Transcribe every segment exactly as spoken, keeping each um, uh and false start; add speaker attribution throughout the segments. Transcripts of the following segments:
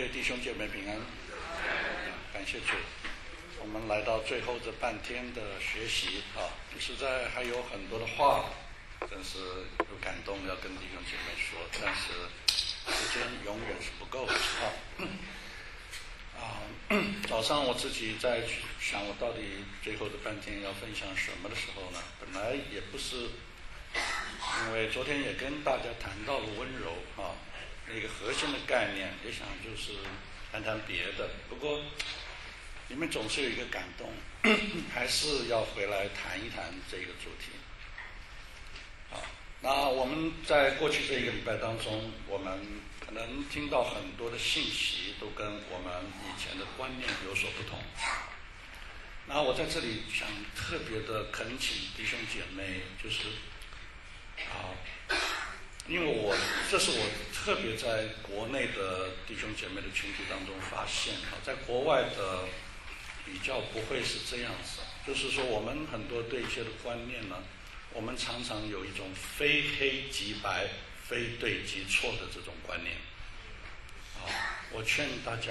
Speaker 1: 位弟兄姐妹平安，感谢主。我们来到最后这半天的学习啊，实在还有很多的话，真是有感动要跟弟兄姐妹说，但是时间永远是不够的啊。啊，早上我自己在想，我到底最后的半天要分享什么的时候呢？本来也不是，因为昨天也跟大家谈到了温柔啊，那个核心的概念，也想就是谈谈别的。不过你们总是有一个感动，还是要回来谈一谈这个主题。啊，那我们在过去这一个礼拜当中，我们可能听到很多的信息都跟我们以前的观念有所不同。那我在这里想特别的恳请弟兄姐妹，就是啊，因为我这是我特别在国内的弟兄姐妹的群体当中发现啊，在国外的比较不会是这样子，就是说我们很多对一些的观念呢，我们常常有一种非黑即白、非对即错的这种观念。啊，我劝大家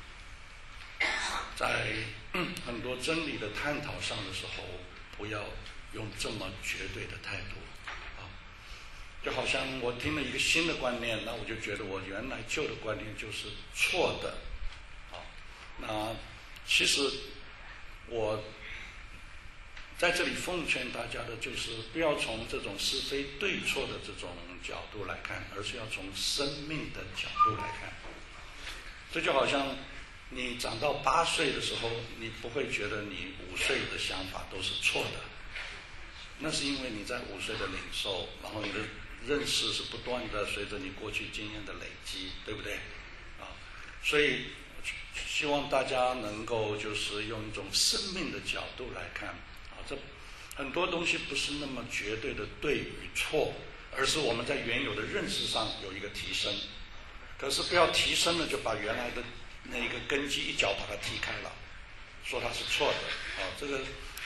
Speaker 1: 在很多真理的探讨上的时候，不要用这么绝对的态度。啊，就好像我听了一个新的观念，那我就觉得我原来旧的观念就是错的。啊，那其实我在这里奉劝大家的就是，不要从这种是非对错的这种角度来看，而是要从生命的角度来看。这就好像你长到八岁的时候，你不会觉得你五岁的想法都是错的，那是因为你在五岁的领受，然后你的认识是不断的随着你过去经验的累积，对不对？啊，所以希望大家能够就是用一种生命的角度来看啊，这很多东西不是那么绝对的对与错，而是我们在原有的认识上有一个提升。可是不要提升了就把原来的那个根基一脚把它踢开了，说它是错的啊，这个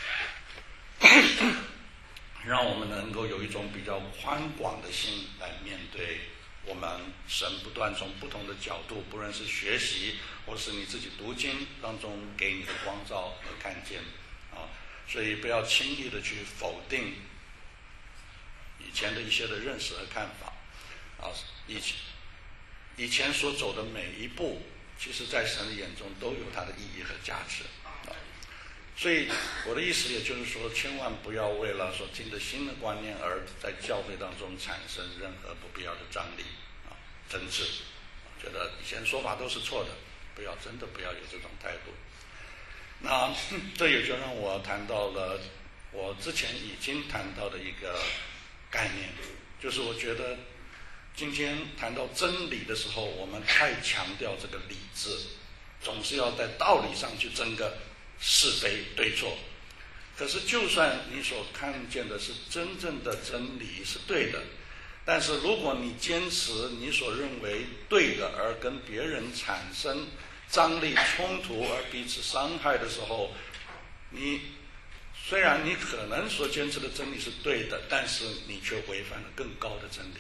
Speaker 1: 让我们能够有一种比较宽广的心来面对我们神不断从不同的角度，不论是学习或是你自己读经当中给你的光照和看见啊，所以不要轻易的去否定以前的一些的认识和看法啊，以前以前所走的每一步，其实在神的眼中都有它的意义和价值啊。所以我的意思也就是说，千万不要为了所听的新的观念而在教会当中产生任何不必要的张力啊、争执，觉得以前说法都是错的，不要真的不要有这种态度。那这也就让我谈到了我之前已经谈到的一个概念，就是我觉得今天谈到真理的时候，我们太强调这个理智，总是要在道理上去争个是非对错。可是就算你所看见的是真正的真理是对的，但是如果你坚持你所认为对的，而跟别人产生张力冲突而彼此伤害的时候，你虽然你可能所坚持的真理是对的，但是你却违反了更高的真理。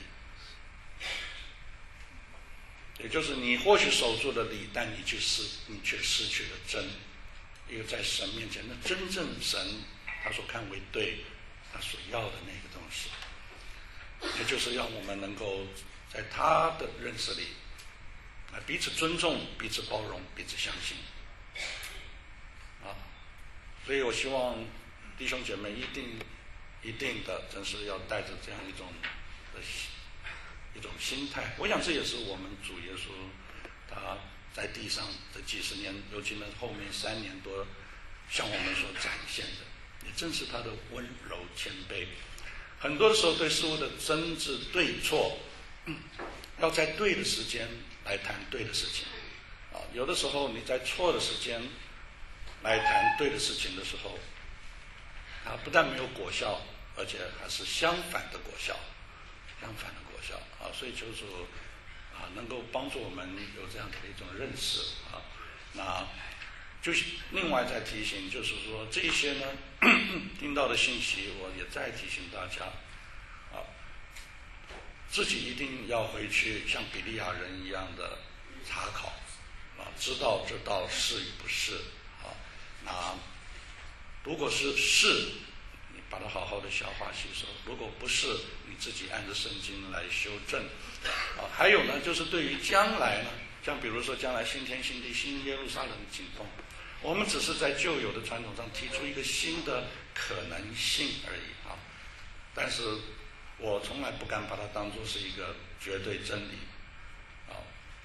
Speaker 1: 也就是你或许守住了理，但你却失你却失去了真。一个在神面前，那真正神他所看为对，他所要的那个东西，也就是让我们能够在他的认识里，彼此尊重、彼此包容、彼此相信。啊，所以我希望弟兄姐妹一定一定的，真是要带着这样一种的一种心态。我想这也是我们主耶稣他在地上这几十年，尤其呢后面三年多向我们所展现的，也正是他的温柔谦卑。很多时候对事物的争执对错，嗯，要在对的时间来谈对的事情啊。有的时候你在错的时间来谈对的事情的时候，它不但没有果效，而且还是相反的果效，相反的果效啊。所以求主啊，能够帮助我们有这样的一种认识啊。那就是另外再提醒，就是说这些呢听到的信息，我也再提醒大家啊，自己一定要回去像比利亚人一样的查考知道这道是与不是啊。那如果是是，你把它好好的消化吸收；如果不是，你自己按着圣经来修正啊。还有呢，就是对于将来呢，像比如说将来新天新地、新耶路撒冷的景况，我们只是在旧有的传统上提出一个新的可能性而已啊。但是我从来不敢把它当作是一个绝对真理啊。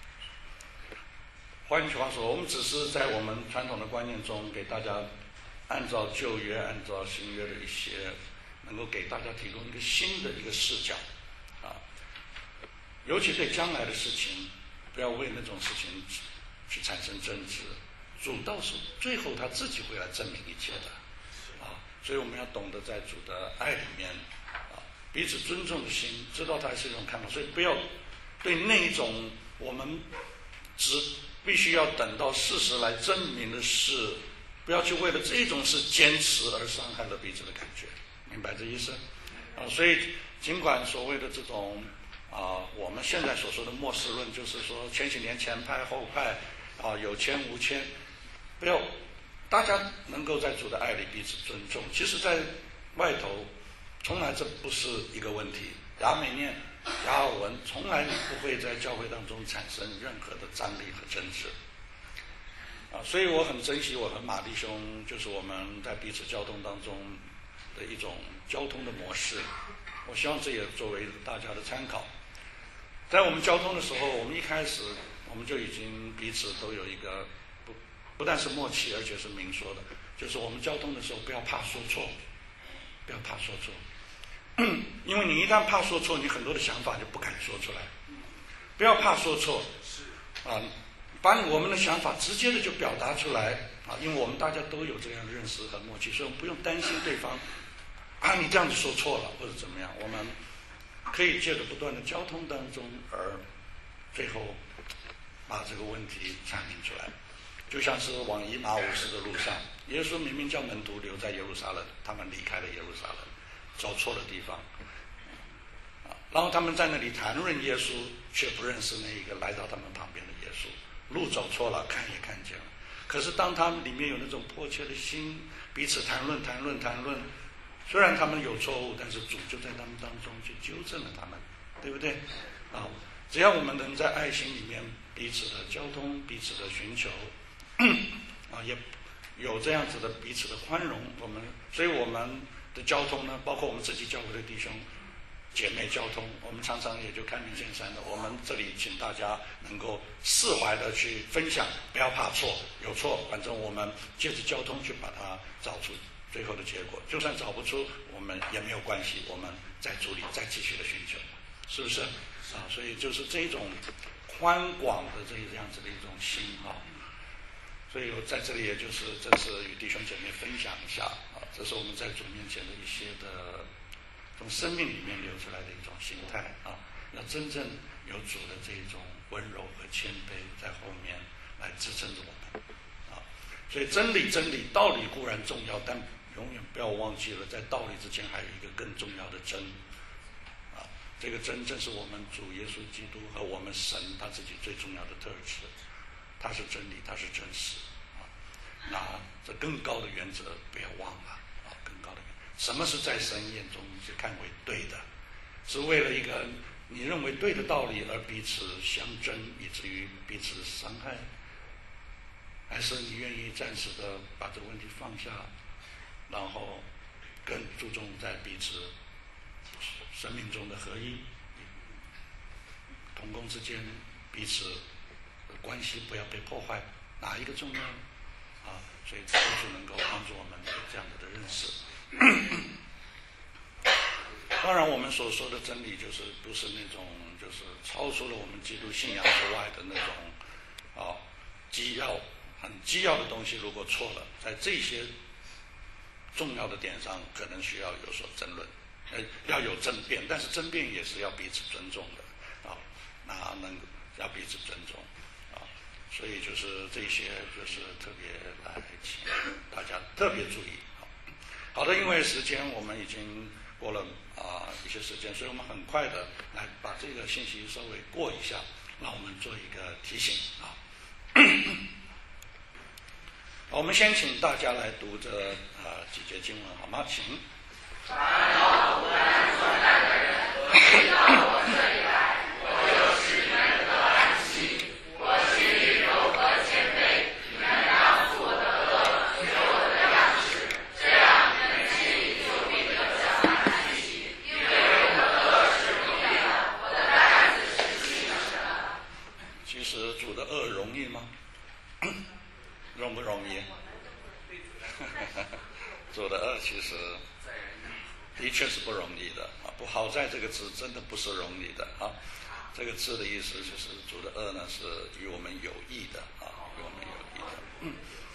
Speaker 1: 换句话说，我们只是在我们传统的观念中，给大家按照旧约、按照新约的一些，能够给大家提供一个新的一个视角啊。尤其对将来的事情，不要为那种事情去产生争执。主倒是最后他自己会来证明一切的啊。所以我们要懂得在主的爱里面啊，彼此尊重的心，知道它是一种看法。所以不要对那一种我们只必须要等到事实来证明的事，不要去为了这种事坚持而伤害了彼此的感觉，明白这意思啊？所以尽管所谓的这种啊，我们现在所说的末世论，就是说千禧年前派后派啊，有签无签，不要大家能够在主的爱里彼此尊重。其实在外头从来这不是一个问题，亚美念、亚尔文从来不会在教会当中产生任何的张力和争执啊。所以我很珍惜我和马弟兄，就是我们在彼此交通当中的一种交通的模式。我希望这也作为大家的参考。在我们交通的时候，我们一开始我们就已经彼此都有一个不不但是默契，而且是明说的，就是我们交通的时候不要怕说错，不要怕说错，因为你一旦怕说错，你很多的想法就不敢说出来。不要怕说错啊，把我们的想法直接的就表达出来啊，因为我们大家都有这样的认识和默契，所以我们不用担心对方啊你这样子说错了或者怎么样，我们可以借着不断的交通当中，而最后把这个问题阐明出来。就像是往以马忤斯的路上，耶稣明明叫门徒留在耶路撒冷，他们离开了耶路撒冷，走错了地方啊。然后他们在那里谈论耶稣，却不认识那一个来到他们旁边的耶稣，路走错了，看也看见了。可是当他们里面有那种迫切的心，彼此谈论谈论谈论，虽然他们有错误，但是主就在他们当中去纠正了他们，对不对啊？只要我们能在爱心里面彼此的交通，彼此的寻求啊，也有这样子的彼此的宽容，我们所以我们的交通呢，包括我们自己教会的弟兄姐妹交通，我们常常也就开门见山的，我们这里请大家能够释怀的去分享，不要怕错，有错反正我们借着交通去把它找出最后的结果，就算找不出我们也没有关系，我们在主里再继续的寻求，是不是啊？所以就是这种宽广的这样子的一种心啊。所以我在这里也就是这次与弟兄姐妹分享一下啊，这是我们在主面前的一些的从生命里面流出来的一种心态啊，要真正有主的这种温柔和谦卑在后面来支撑着我们啊。所以真理真理道理固然重要，但永远不要忘记了，在道理之前还有一个更重要的真啊，这个真正是我们主耶稣基督和我们神他自己最重要的特质。它是真理，它是真实啊。那这更高的原则不要忘了啊，更高的原则，什么是在神眼中是看为对的？是为了一个你认为对的道理而彼此相争，以至于彼此伤害，还是你愿意暂时的把这个问题放下，然后更注重在彼此生命中的合一，同工之间彼此关系不要被破坏，哪一个重要啊？所以都是能够帮助我们有这样的认识。当然我们所说的真理就是不是那种就是超出了我们基督信仰之外的那种啊基要很基要的东西，如果错了，在这些重要的点上可能需要有所争论，呃要有争辩，但是争辩也是要彼此尊重的啊，那能要彼此尊重。所以就是这些就是特别来请大家特别注意。好的，因为时间我们已经过了啊、呃、一些时间，所以我们很快的来把这个信息稍微过一下，让我们做一个提醒啊。 我们先请大家来读这啊几节经文好吗？请。
Speaker 2: 凡有不安存在的人，回到我这里来，我就使你们得安息。我心里柔和谦卑，你们当负我的恶，学我的样式，这样你们心里就必得享安息。因为我的恶是容易的，我的担子是轻省的。
Speaker 1: 其实主的恶容易吗？容不容易？主的恶其实的确是不容易的啊！不好在这个字真的不是容易的啊！这个字的意思就是主的恶呢是与我们有益的啊，与我们有益的。嗯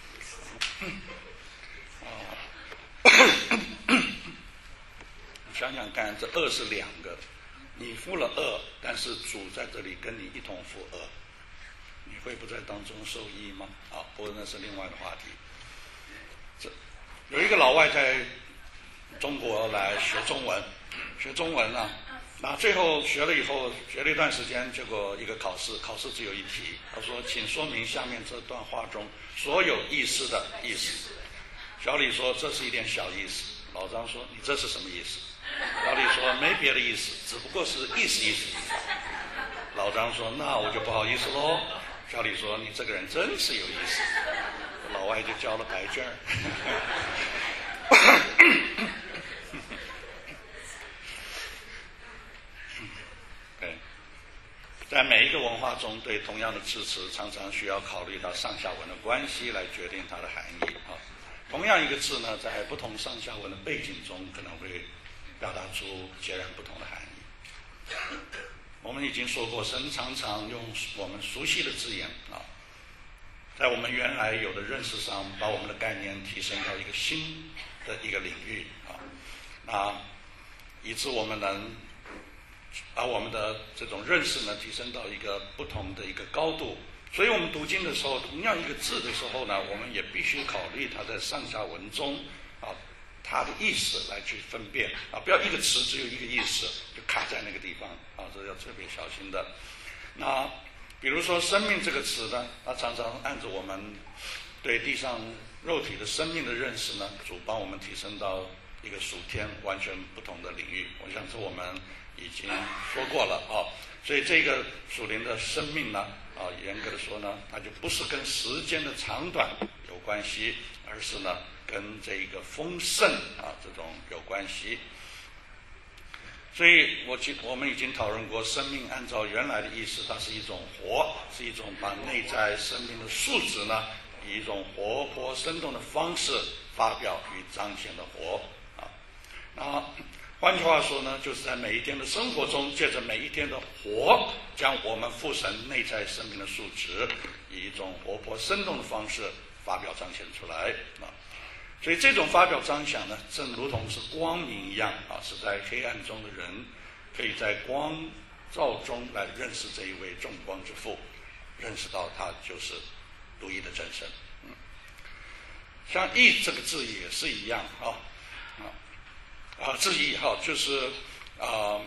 Speaker 1: 嗯啊，想想看，这恶是两个，你负了恶，但是主在这里跟你一同负恶，你会不在当中受益吗？啊，不过那是另外的话题。这有一个老外在中国来学中文，学中文啊，那最后学了以后，学了一段时间，结果一个考试，考试只有一题，他说，请说明下面这段话中所有意思的意思。小李说这是一点小意思，老张说你这是什么意思？小李说没别的意思，只不过是意思意思。老张说那我就不好意思喽。小李说你这个人真是有意思。老外就交了白卷儿。对，在每一个文化中，对同样的字词，常常需要考虑到上下文的关系来决定它的含义啊。同样一个字呢，在不同上下文的背景中，可能会表达出截然不同的含义。我们已经说过，神常常用我们熟悉的字眼啊，在我们原来有的认识上，把我们的概念提升到一个新的一个领域啊，那以致我们能把我们的这种认识呢提升到一个不同的一个高度。所以我们读经的时候，同样一个字的时候呢，我们也必须考虑它在上下文中啊它的意思来去分辨啊，不要一个词只有一个意思就卡在那个地方啊，这要特别小心的。那比如说生命这个词呢，它常常按照我们对地上肉体的生命的认识呢，主帮我们提升到一个属天完全不同的领域。我想这我们已经说过了啊，所以这个属灵的生命呢啊，严格的说呢，它就不是跟时间的长短有关系，而是呢跟这个丰盛啊这种有关系。所以我我们已经讨论过，生命按照原来的意思，它是一种活，是一种把内在生命的素质呢，以一种活泼生动的方式发表与彰显的活啊。那换句话说呢，就是在每一天的生活中，借着每一天的活，将我们父神内在生命的素质，以一种活泼生动的方式发表彰显出来啊。所以这种发表彰显呢，正如同是光明一样啊，是在黑暗中的人可以在光照中来认识这一位众光之父，认识到他就是独一的真神。嗯，像义这个字也是一样啊啊啊，字义哈，就是啊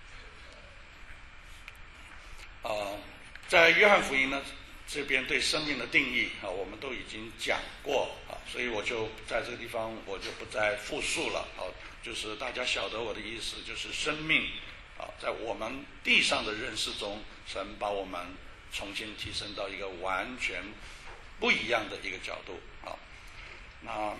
Speaker 1: 啊，在约翰福音呢这边对生命的定义啊，我们都已经讲过啊，所以我就在这个地方我就不再复述了啊。就是大家晓得我的意思，就是生命啊，在我们地上的认识中，神把我们重新提升到一个完全不一样的一个角度啊。那，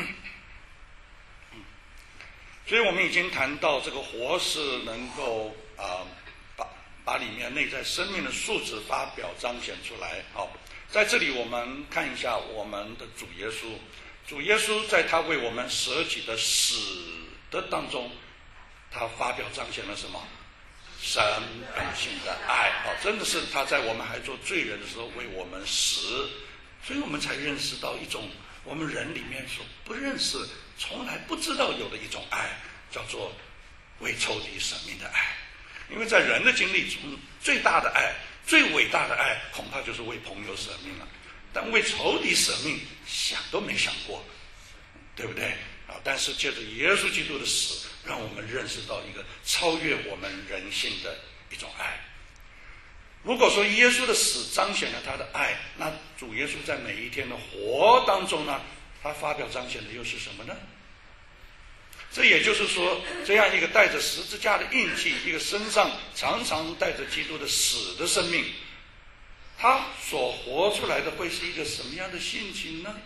Speaker 1: 嗯，所以我们已经谈到这个活是能够啊。把里面内在生命的素质发表彰显出来。好，在这里我们看一下我们的主耶稣。主耶稣在他为我们舍己的死的当中，他发表彰显了什么？神本性的爱。好，真的是他在我们还做罪人的时候为我们死，所以我们才认识到一种我们人里面所不认识、从来不知道有的一种爱，叫做为仇敌舍命的爱。因为在人的经历中，最大的爱、最伟大的爱，恐怕就是为朋友舍命了。但为仇敌舍命，想都没想过，对不对啊？但是借着耶稣基督的死，让我们认识到一个超越我们人性的一种爱。 如果说耶稣的死彰显了他的爱，那主耶稣在每一天的活当中呢，他发表彰显的又是什么呢？这也就是说，这样一个带着十字架的印记，一个身上常常带着基督的死的生命，他所活出来的会是一个什么样的性情呢？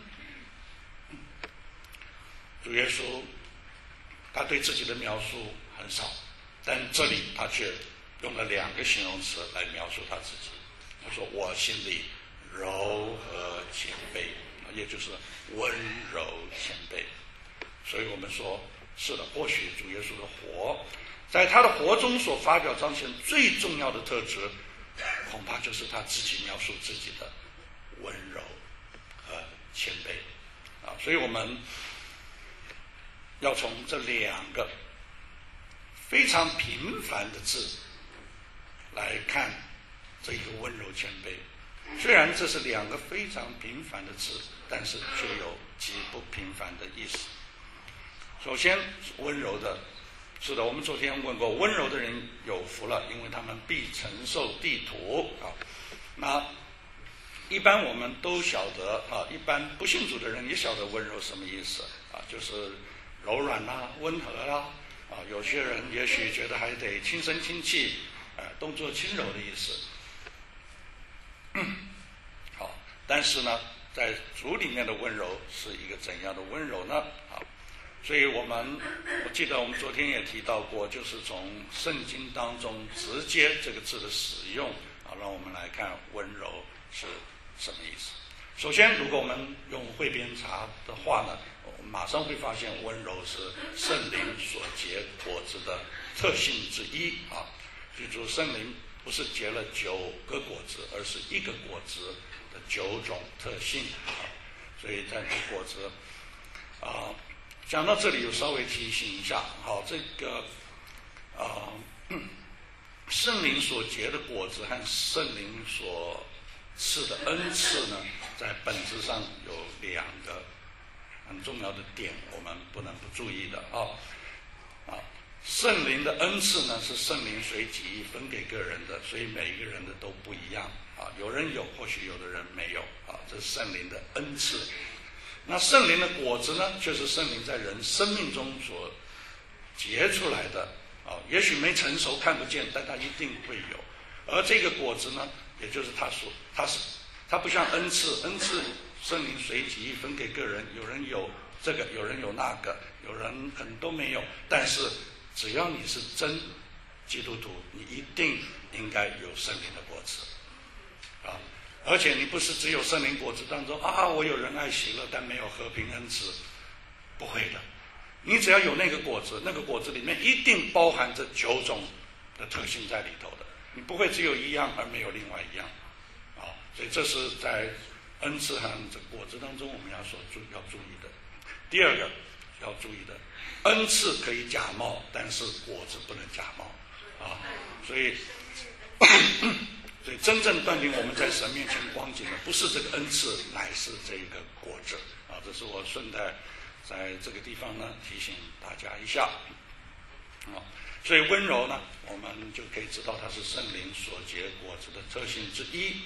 Speaker 1: 主耶稣他对自己的描述很少，但这里他却用了两个形容词来描述他自己。他说我心里柔和谦卑，也就是温柔谦卑。所以我们说是的，或许主耶稣的活，在他的活中所发表彰显最重要的特质，恐怕就是他自己描述自己的温柔和谦卑啊。所以我们要从这两个非常平凡的字来看这个温柔谦卑。虽然这是两个非常平凡的字，但是却有极不平凡的意思。首先，温柔的，是的，我们昨天问过，温柔的人有福了，因为他们必承受地土啊。那一般我们都晓得啊，一般不信主的人也晓得温柔什么意思啊，就是柔软啦、温和啦啊。有些人也许觉得还得轻声轻气，呃，动作轻柔的意思。嗯，好，但是呢，在主里面的温柔是一个怎样的温柔呢？啊，所以我们我记得我们昨天也提到过，就是从圣经当中直接这个字的使用啊，让我们来看温柔是什么意思。首先，如果我们用汇编查的话呢，我们马上会发现温柔是圣灵所结果子的特性之一啊。记住，圣灵不是结了九个果子，而是一个果子的九种特性啊。所以在这果子啊，讲到这里，有稍微提醒一下，好，这个啊，圣灵所结的果子和圣灵所赐的恩赐呢，在本质上有两个很重要的点，我们不能不注意的啊啊。圣灵的恩赐呢，是圣灵随己分给个人的，所以每一个人的都不一样啊。有人有，或许有的人没有啊，这是圣灵的恩赐。那圣灵的果子呢，却是圣灵在人生命中所结出来的啊。也许没成熟看不见，但它一定会有。而这个果子呢，也就是他所，他是他不像恩赐，恩赐圣灵随己分给个人，有人有这个，有人有那个，有人可能都没有，但是只要你是真基督徒，你一定应该有圣灵的果子啊！而且你不是只有圣灵果子当中啊，我有仁爱喜乐，但没有和平恩慈，不会的。你只要有那个果子，那个果子里面一定包含着九种的特性在里头的，你不会只有一样而没有另外一样啊！所以这是在恩赐和这个果子当中我们要所注要注意的。第二个要注意的，恩赐可以假冒，但是果子不能假冒啊！所以，所以真正断定我们在神面前光景的，不是这个恩赐，乃是这个果子啊！这是我顺带在这个地方呢提醒大家一下啊。所以温柔呢，我们就可以知道它是圣灵所结果子的特性之一。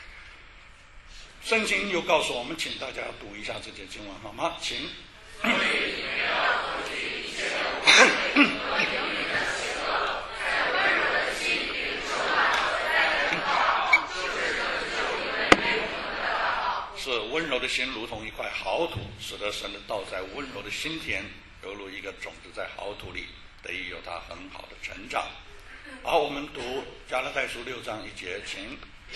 Speaker 1: 圣经又告诉我们，请大家读一下这节经文好吗？请。是温柔的心如同一块好土，使得神的道在温柔的心田，犹如一个种子在好土里，得以有它很好的成长。好，我们读加拉太书六章一节，请。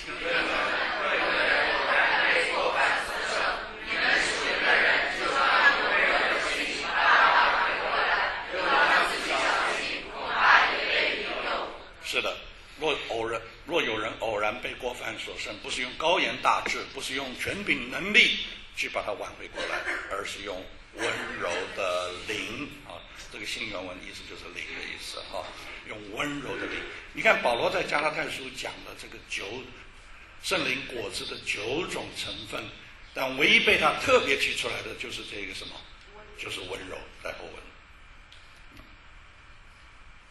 Speaker 1: 是的，若偶然若有人偶然被过犯所胜，不是用高言大志，不是用权柄能力去把它挽回过来，而是用温柔的灵啊，这个新原文意思就是灵的意思哈、啊，用温柔的灵。你看保罗在加拉太书讲的这个九圣灵果子的九种成分，但唯一被他特别提出来的就是这个什么，就是温柔在后文。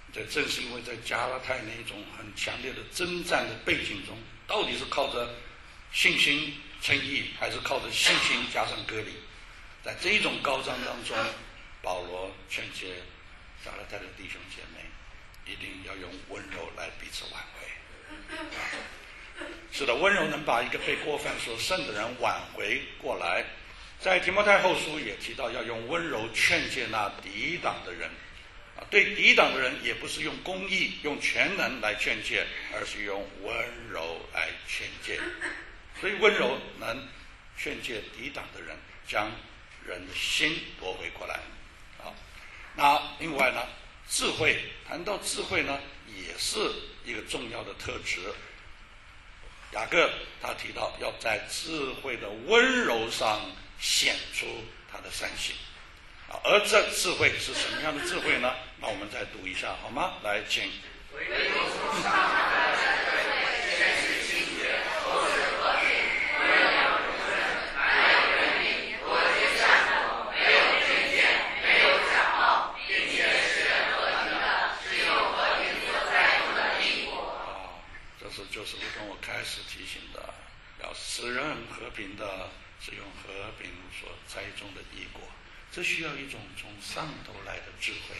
Speaker 1: 这正是因为在加拉太那一种很强烈的征战的背景中，到底是靠着信心称义，还是靠着信心加上割礼？在这一种高涨当中，保罗劝诫加拉太的弟兄姐妹，一定要用温柔来彼此挽回。是的，温柔能把一个被过犯所胜的人挽回过来。在提摩太后书也提到，要用温柔劝诫那抵挡的人。啊，对抵挡的人，也不是用公义、用全能来劝诫，而是用温柔来劝诫。所以温柔能劝诫抵挡的人，将人的心夺回过来。啊，那另外呢，智慧，谈到智慧呢，也是一个重要的特质。雅各他提到，要在智慧的温柔上显出他的善行。啊，而这智慧是什么样的智慧呢？那我们再读一下好吗？来，请。
Speaker 2: 唯独从上而来的智慧，全是清洁，都是和平，温良恭顺，满有仁义，多结善果，没有偏见，没有假冒，并且使人和平的，是用和平所栽种的义果。
Speaker 1: 啊，这是就是如同我开始提醒的，要使人和平的，是用和平所栽种的义果。这需要一种从上头来的智慧，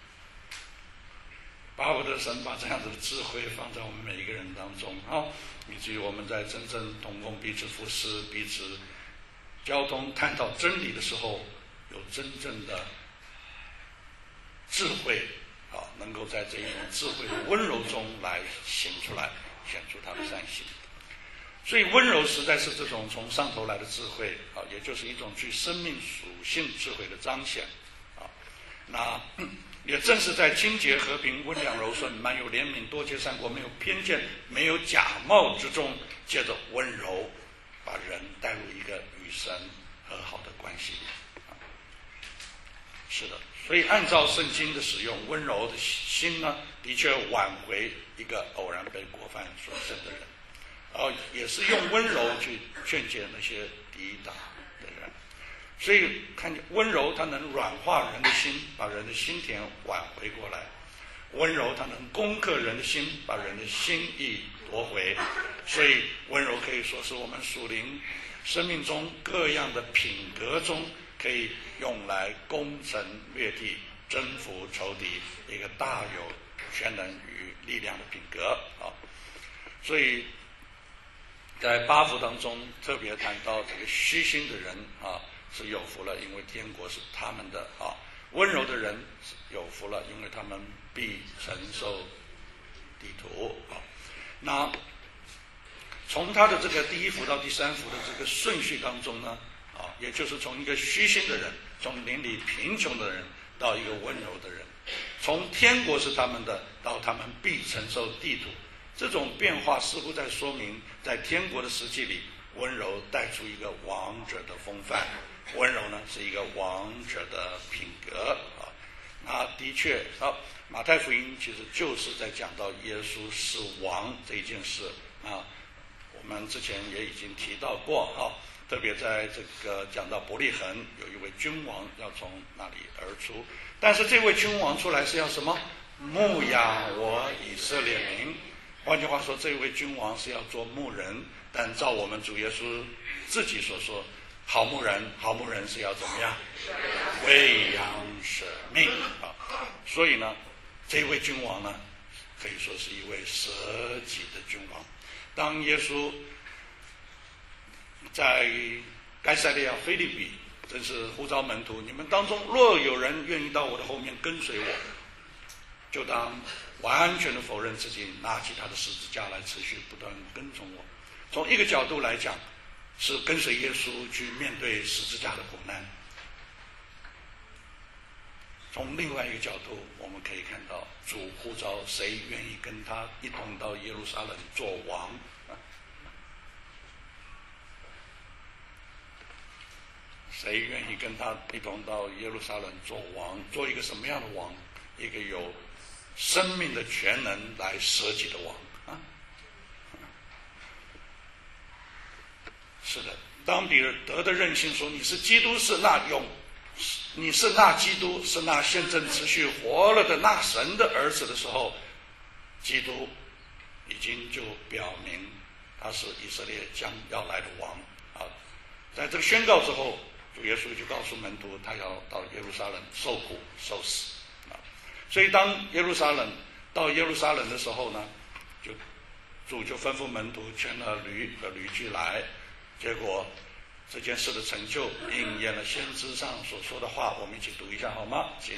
Speaker 1: 巴不得神把这样子的智慧放在我们每一个人当中啊，以至于我们在真正同工彼此服侍、彼此交通、探讨真理的时候，有真正的智慧啊，能够在这一种智慧的温柔中来显出来，显出他的善行。所以温柔实在是这种从上头来的智慧啊，也就是一种具生命属性智慧的彰显啊。那也正是在清洁、和平、温良、柔顺、满有怜悯、多结善果、没有偏见、没有假冒之中，借着温柔把人带入一个与神和好的关系里啊。是的，所以按照圣经的使用，温柔的心呢，的确挽回一个偶然被过犯所胜的人。哦，也是用温柔去劝诫那些抵挡的人，所以看见温柔，它能软化人的心，把人的心田挽回过来；温柔，它能攻克人的心，把人的心意夺回。所以，温柔可以说是我们属灵生命中各样的品格中，可以用来攻城略地、征服仇敌一个大有全能与力量的品格啊。所以在八福当中特别谈到这个虚心的人啊是有福了，因为天国是他们的啊；温柔的人是有福了，因为他们必承受地土啊。那从他的这个第一福到第三福的这个顺序当中呢，啊，也就是从一个虚心的人，从邻里贫穷的人到一个温柔的人，从天国是他们的到他们必承受地土。这种变化似乎在说明，在天国的实际里，温柔带出一个王者的风范，温柔呢是一个王者的品格啊。那的确啊，马太福音其实就是在讲到耶稣是王这一件事啊。我们之前也已经提到过啊，特别在这个讲到伯利恒有一位君王要从那里而出，但是这位君王出来是要什么？牧养我以色列民。换句话说，这位君王是要做牧人，但照我们主耶稣自己所说，好牧人，好牧人是要怎么样？喂养舍命啊！所以呢，这位君王呢，可以说是一位舍己的君王。当耶稣在该撒利亚腓立比，真是呼召门徒，你们当中若有人愿意到我的后面跟随我，就当完全的否认自己，拿起他的十字架来持续不断跟从我。从一个角度来讲，是跟随耶稣去面对十字架的苦难；从另外一个角度，我们可以看到主呼召谁愿意跟他一同到耶路撒冷做王。谁愿意跟他一同到耶路撒冷做王？做一个什么样的王？一个有生命的全能来舍己的王啊！是的，当彼得的任性说你是基督是那永你是那基督，是那现正持续活了的那神的儿子的时候，基督已经就表明他是以色列将要来的王啊。在这个宣告之后，主耶稣就告诉门徒，他要到耶路撒冷受苦受死啊。所以当耶路撒冷到耶路撒冷的时候呢，就主就吩咐门徒牵了驴和驴驹来，结果这件事的成就应验了先知上所说的话，我们一起读一下好吗？请。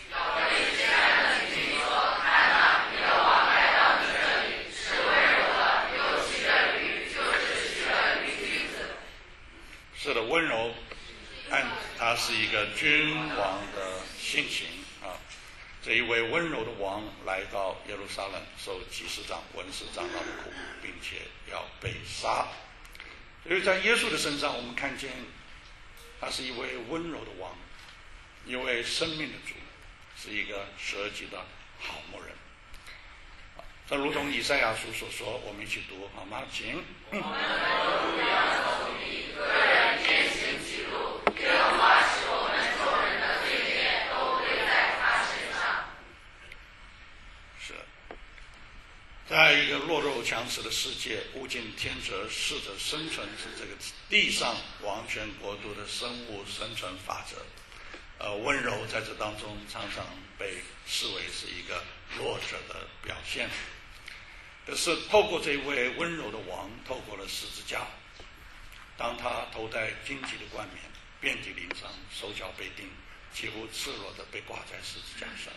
Speaker 1: 是的，温柔，按他是一个君王的性情啊。这一位温柔的王来到耶路撒冷，受祭司长、文士长老的苦，并且要被杀。所以在耶稣的身上，我们看见他是一位温柔的王，一位生命的主，是一个舍己的好牧人。这如同以赛亚书所说，我们一起读好吗？请。我们都要从你个人偏行己路，耶和华使我们众人的罪孽都归在他身上。是，在一个弱肉强食的世界，物竞天择，适者生存是这个地上王权国度的生物生存法则。呃，温柔在这当中常常被视为是一个弱者的表现。可是透过这位温柔的王，透过了十字架，当他头戴荆棘的冠冕，遍体鳞伤，手脚被钉，几乎赤裸的被挂在十字架上，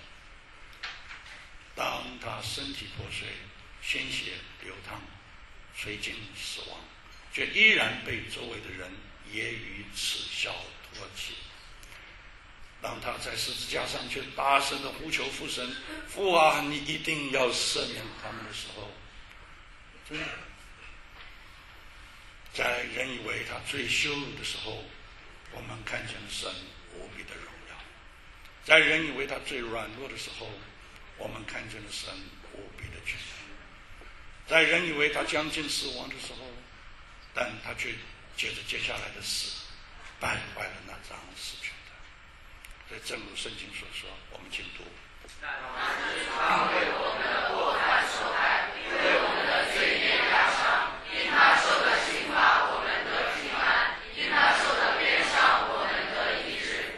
Speaker 1: 当他身体破碎，鲜血流淌，垂尽死亡，却依然被周围的人揶揄耻笑唾弃。当他在十字架上却大声的呼求父神，父啊，你一定要赦免他们的时候，真的，在人以为他最羞辱的时候，我们看见了神无比的荣耀；在人以为他最软弱的时候，我们看见了神无比的权能；在人以为他将近死亡的时候，但他却借着接下来的死，败坏了那张死权。所以正如圣经所说，我们请读。但是他为我们的过犯受害，为我们的罪孽压伤，因他受的刑罚，我们得平安；因他受的鞭伤，我们得医治。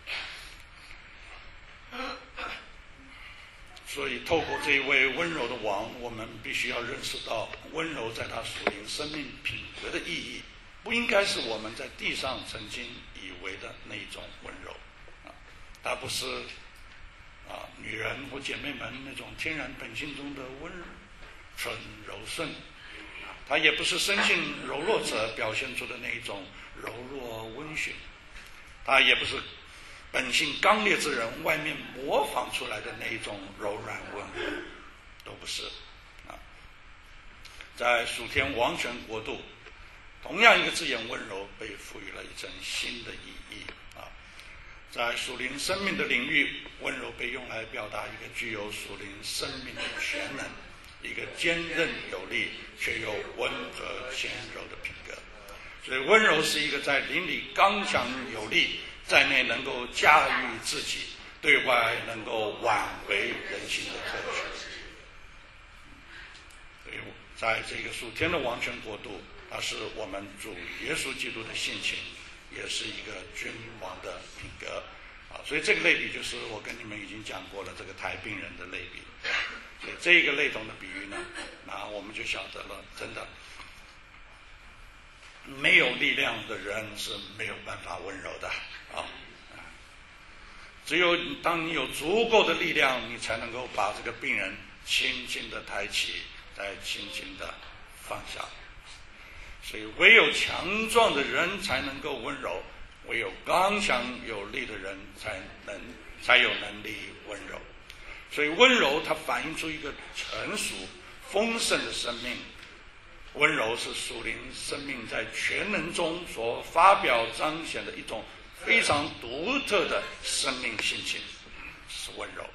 Speaker 1: 所以透过这一位温柔的王，我们必须要认识到，温柔在他属灵生命品格的意义，不应该是我们在地上曾经以为的那一种温柔。它不是啊，女人或姐妹们那种天然本性中的温纯柔顺，它也不是生性柔弱者表现出的那一种柔弱温驯，它也不是本性刚烈之人外面模仿出来的那一种柔软温和，都不是啊。在属天王权国度，同样一个字眼温柔被赋予了一层新的意义啊。在属灵生命的领域，温柔被用来表达一个具有属灵生命的全能，一个坚韧有力却又温和谦柔的品格。所以温柔是一个在灵里刚强有力，在内能够驾驭自己，对外能够挽回人心的特权。所以在这个属天的王权国度，它是我们主耶稣基督的性情，也是一个君王的品格啊。所以这个类比就是我跟你们已经讲过了，这个台病人的类比。所以这一个类同的比喻呢，那我们就晓得了，真的没有力量的人是没有办法温柔的啊。只有当你有足够的力量，你才能够把这个病人轻轻的抬起，再轻轻的放下。所以唯有强壮的人才能够温柔，唯有刚强有力的人才能才有能力温柔。所以温柔它反映出一个成熟丰盛的生命，温柔是属灵生命在全能中所发表彰显的一种非常独特的生命性情，是温柔。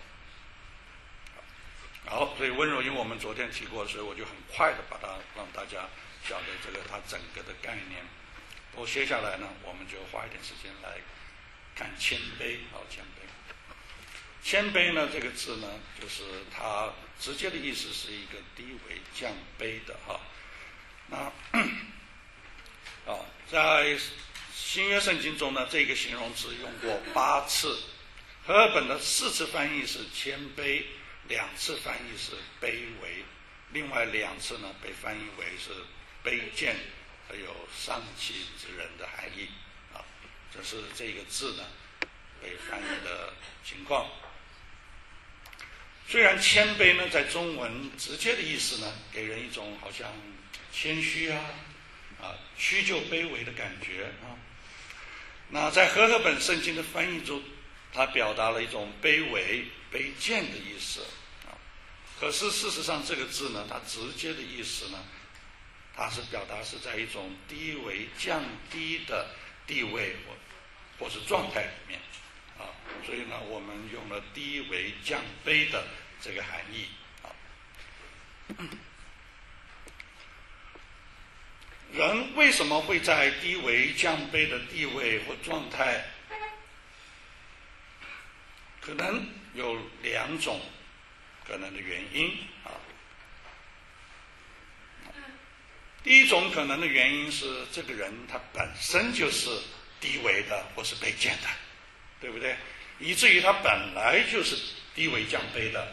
Speaker 1: 好，所以温柔因为我们昨天提过，所以我就很快的把它让大家晓得这个它整个的概念。我接下来呢，我们就花一点时间来看谦卑，好，谦卑。谦卑呢，这个字呢，就是它直接的意思是一个低微降卑的哈。那啊，在新约圣经中呢，这个形容词用过八次，和合本的四次翻译是谦卑，两次翻译是卑微，另外两次呢被翻译为是卑贱，还有丧气之人的含义啊。这是这个字呢被翻译的情况。虽然谦卑呢在中文直接的意思呢，给人一种好像谦虚啊啊屈就卑微的感觉啊。那在和合本圣经的翻译中，它表达了一种卑微卑贱的意思啊。可是事实上这个字呢，它直接的意思呢，它是表达是在一种低微降低的地位或或是状态里面啊，所以呢我们用了低微降卑的这个含义啊。人为什么会在低微降卑的地位或状态？可能有两种可能的原因啊。第一种可能的原因是这个人他本身就是低微的或是卑贱的，对不对？以至于他本来就是低微降卑的。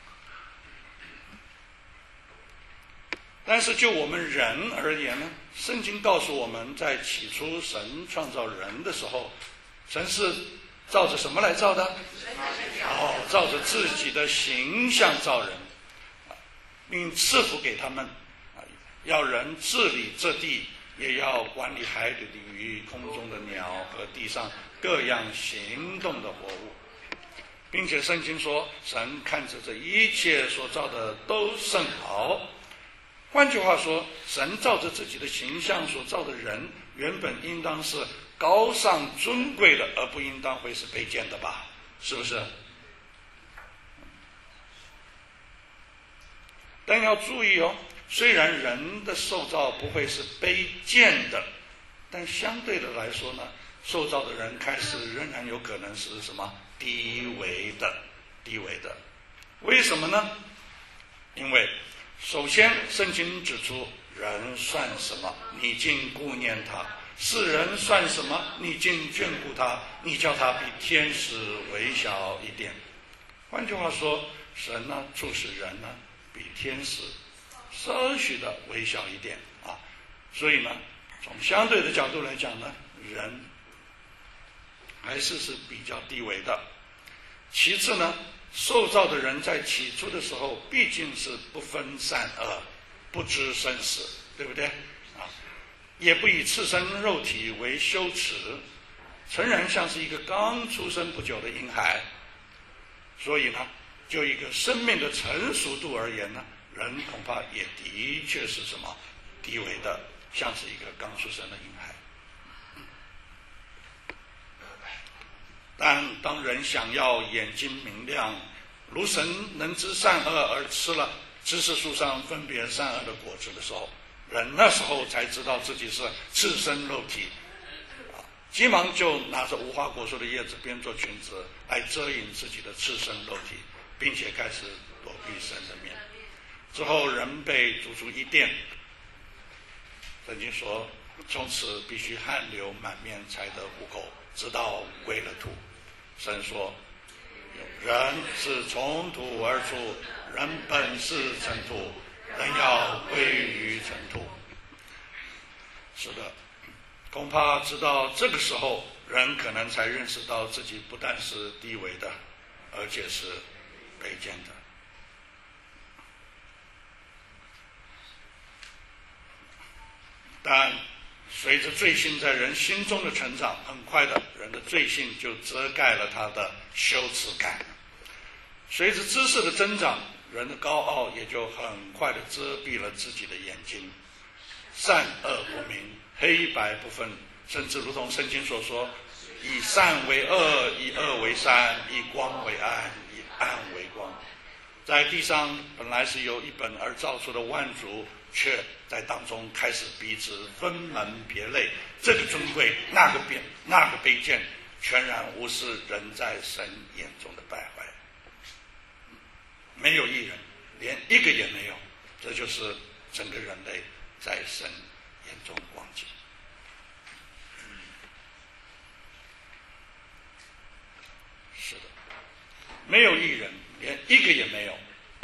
Speaker 1: 但是就我们人而言呢，圣经告诉我们，在起初神创造人的时候，神是照着什么来造的？哦，照着自己的形象造人，并赐福给他们，要人治理这地，也要管理海里的鱼、空中的鸟和地上各样行动的活物，并且圣经说，神看着这一切所造的都甚好。换句话说，神照着自己的形象所造的人，原本应当是高尚尊贵的，而不应当会是卑贱的吧？是不是？但要注意哦，虽然人的受造不会是卑贱的，但相对的来说呢，受造的人开始仍然有可能是什么？低微的，低微的。为什么呢？因为首先圣经指出，人算什么？你竟顾念他；世人算什么？你竟眷顾他？你叫他比天使微小一点。换句话说，神呢注视人呢比天使稍许的微小一点啊。所以呢，从相对的角度来讲呢，人还是是比较低微的。其次呢，受造的人在起初的时候毕竟是不分善恶，不知生死，对不对啊？也不以赤身肉体为羞耻，诚然像是一个刚出生不久的婴孩。所以呢，就一个生命的成熟度而言呢，人恐怕也的确是什么低微的，像是一个刚出生的婴孩。但当人想要眼睛明亮，如神能知善恶而吃了知识树上分别善恶的果子的时候，人那时候才知道自己是赤身肉体，啊，急忙就拿着无花果树的叶子编做裙子来遮掩自己的赤身肉体，并且开始躲避神的面。之后人被逐出伊甸，圣经说从此必须汗流满面才得糊口，直到归了土。神说人是从土而出，人本是尘土，人要归于尘土。是的，恐怕直到这个时候，人可能才认识到自己不但是低微的，而且是卑贱的。但随着罪性在人心中的成长，很快的，人的罪性就遮盖了他的羞耻感。随着知识的增长，人的高傲也就很快的遮蔽了自己的眼睛，善恶不明，黑白不分，甚至如同圣经所说，以善为恶，以恶为善，以光为暗，以暗为光。在地上本来是由一本而造出的万族，却在当中开始彼此分门别类，这个尊贵，那个贬，那个卑贱， 全然无视人在神眼中的败坏，没有义人，连一个也没有。这就是整个人类在神眼中光景。是的，没有义人，连一个也没有。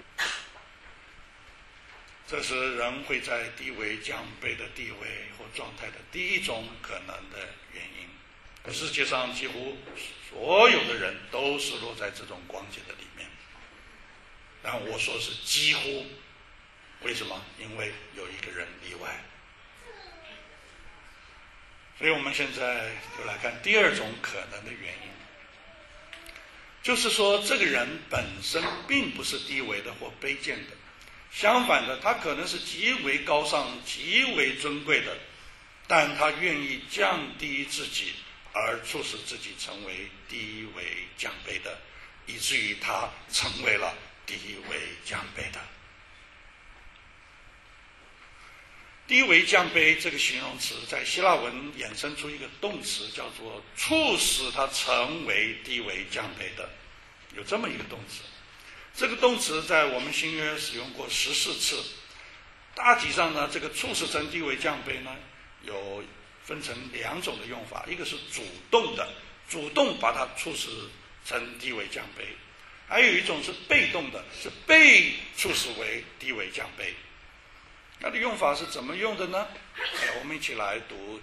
Speaker 1: 这是人会在低微降卑的地位或状态的第一种可能的原因。世界上几乎所有的人都是落在这种光景的里面，但我说是几乎。为什么？因为有一个人例外。所以我们现在就来看第二种可能的原因，就是说这个人本身并不是低微的或卑贱的，相反的，他可能是极为高尚、极为尊贵的，但他愿意降低自己，而促使自己成为低微降卑的，以至于他成为了低微降卑的。低微降卑这个形容词在希腊文衍生出一个动词，叫做促使他成为低微降卑的，有这么一个动词。这个动词在我们新约使用过十四次。大体上呢，这个促使成低微降卑呢，有分成两种的用法，一个是主动的，主动把它促使成低微降卑；还有一种是被动的，是被促使为低微降卑。它的用法是怎么用的呢？哎，我们一起来读：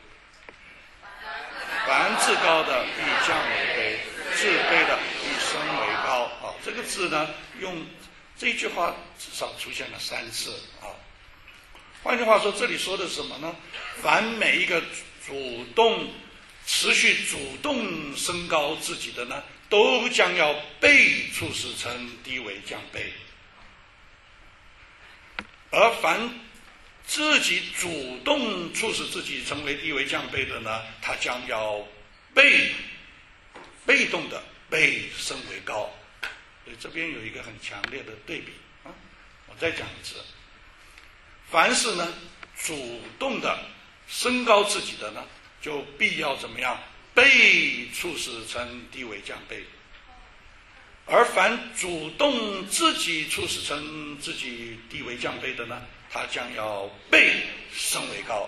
Speaker 1: 凡自高的必降为卑，自卑的必升为高。啊，这个字呢，用这一句话至少出现了三次啊。换句话说，这里说的是什么呢？凡每一个主动、持续主动升高自己的呢，都将要被促使成低微降卑；而凡自己主动促使自己成为低微降卑的呢，他将要被被动的被升为高。所以这边有一个很强烈的对比啊！我再讲一次，凡是呢主动的升高自己的呢，就必要怎么样被促使成低微降卑；而凡主动自己促使成自己低微降卑的呢，他将要被升为高。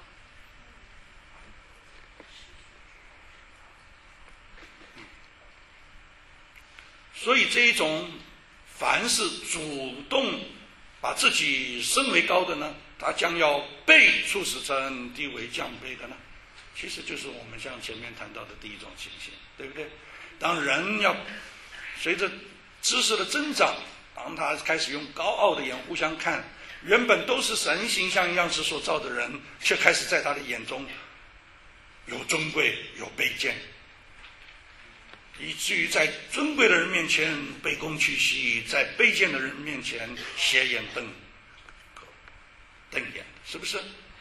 Speaker 1: 所以这一种凡是主动把自己升为高的呢，他将要被促使成低微降卑的呢，其实就是我们像前面谈到的第一种情形，对不对？当人要随着知识的增长，当他开始用高傲的眼互相看，原本都是神形象样式所造的人，却开始在他的眼中有尊贵有卑贱，以至于在尊贵的人面前卑躬屈膝，在卑贱的人面前斜眼瞪瞪眼，是不是？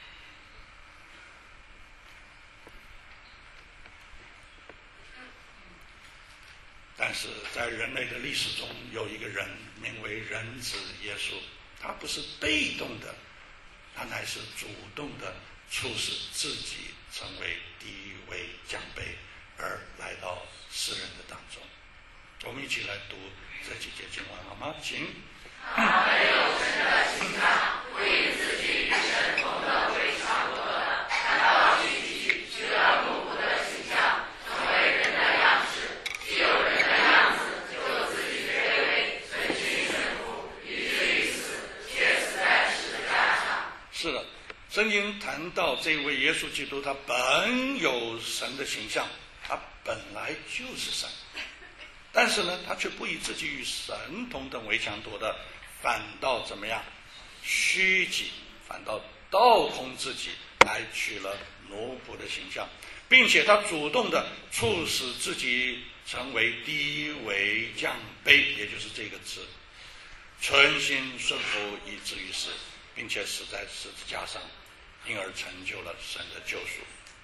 Speaker 1: 但是在人类的历史中，有一个人名为人子耶稣，他不是被动的，他乃是主动的促使自己成为低微降卑，而来到世人的当中。我们一起来读这几节经文好吗？请。
Speaker 2: 他没有神的形象，不以自己与神同等为强夺的，反倒虚己，取了奴仆的形象，成为人的样式。既有人的样子，就自己卑微，存心顺服，以至于死，却死在十字架上。
Speaker 1: 是的，圣经谈到这位耶稣基督，他本有神的形象，他本来就是神，但是呢，他却不以自己与神同等为强夺的，反倒怎么样？虚己，反倒倒空自己，来取了奴仆的形象，并且他主动的促使自己成为低微降卑，也就是这个字，存心顺服以至于死，并且死在十字架上，因而成就了神的救赎。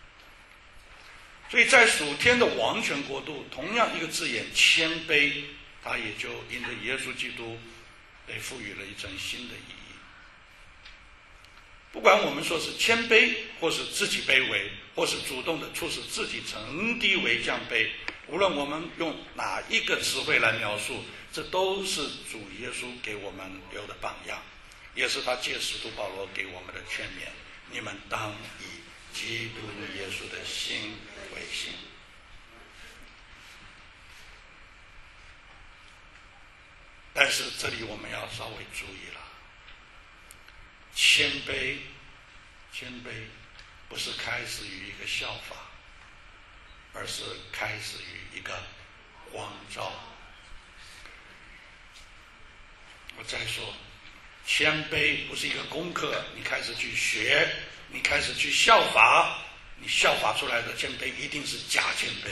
Speaker 1: 所以在属天的王权国度，同样一个字眼谦卑，它也就因着耶稣基督被赋予了一层新的意义。 不管我们说是谦卑，或是自己卑微，或是主动的促使自己从低为降卑，无论我们用哪一个词汇来描述，这都是主耶稣给我们留的榜样，也是他借使徒保罗给我们的劝勉。你们当以基督耶稣的心为心。但是这里我们要稍微注意了，谦卑，谦卑不是开始于一个效法，而是开始于一个光照。我再说，谦卑不是一个功课，你开始去学，你开始去效法，你效法出来的谦卑一定是假谦卑。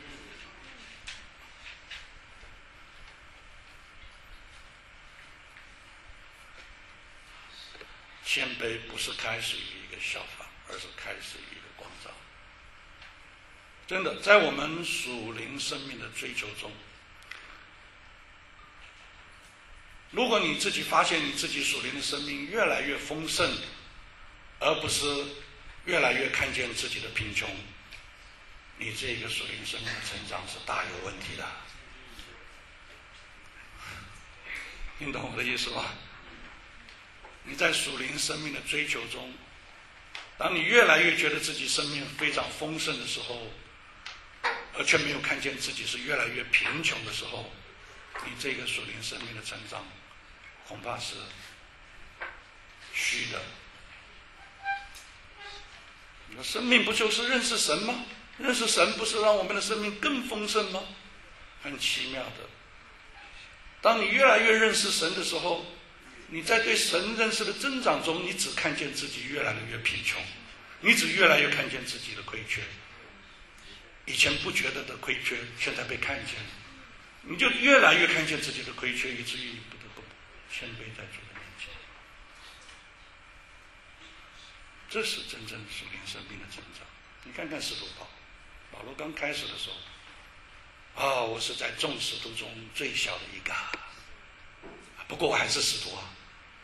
Speaker 1: 谦卑不是开始于一个效法，而是开始于一个光照。真的，在我们属灵生命的追求中，如果你自己发现你自己属灵的生命越来越丰盛，而不是越来越看见自己的贫穷，你这个属灵生命的成长是大有问题的。听懂我的意思吗？你在属灵生命的追求中，当你越来越觉得自己生命非常丰盛的时候，而却没有看见自己是越来越贫穷的时候，你这个属灵生命的成长恐怕是虚的。你说生命不就是认识神吗？认识神不是让我们的生命更丰盛吗？很奇妙的，当你越来越认识神的时候，你在对神认识的增长中，你只看见自己越来越贫穷，你只越来越看见自己的亏缺，以前不觉得的亏缺现在被看见，你就越来越看见自己的亏缺，以至于你不得不谦卑在主的面前。这是真正属灵生命的成长。你看看使徒保保罗刚开始的时候，啊、哦，我是在众使徒中最小的一个，不过我还是使徒啊。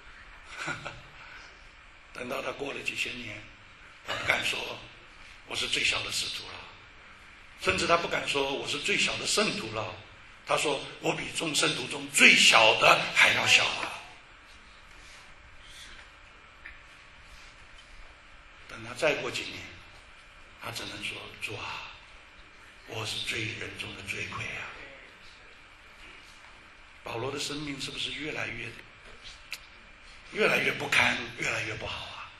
Speaker 1: 等到他过了几千年，他不敢说我是最小的使徒了，甚至他不敢说我是最小的圣徒了，他说我比众圣徒中最小的还要小啊。等他再过几年，他只能说主啊，我是罪人中的罪魁啊。保罗的生命是不是越来越越来越不堪，越来越不好啊？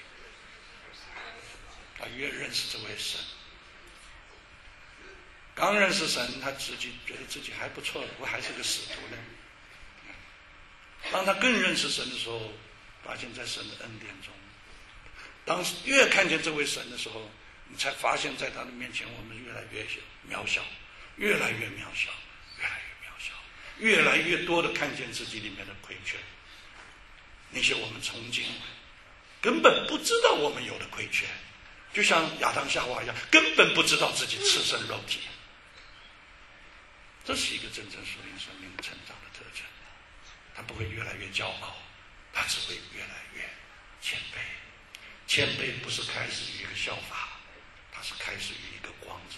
Speaker 1: 他越认识这位神，刚认识神，他自己觉得自己还不错，我还是个使徒呢。当他更认识神的时候，发现在神的恩典中，当越看见这位神的时候，你才发现在他的面前我们越来越渺小，越来越渺小，越来越渺小，越来越多的看见自己里面的亏缺，那些我们曾经根本不知道我们有的亏缺，就像亚当夏娃一样，根本不知道自己赤身肉体。这是一个真正属灵生命成长的特征。他不会越来越骄傲，他只会越来越谦卑。谦卑不是开始于一个效法，它是开始于一个光照。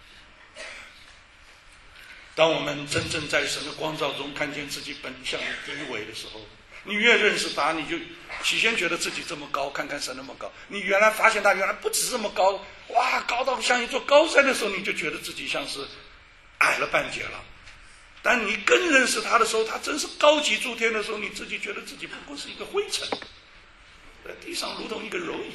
Speaker 1: 当我们真正在神的光照中看见自己本相的低微的时候，你越认识他，你就起先觉得自己这么高，看看神那么高，你原来发现他原来不止这么高，哇，高到像一座高山的时候，你就觉得自己像是矮了半截了。但你更认识他的时候，他真是高级诸天的时候，你自己觉得自己不过是一个灰尘，在地上如同一个蝼蚁。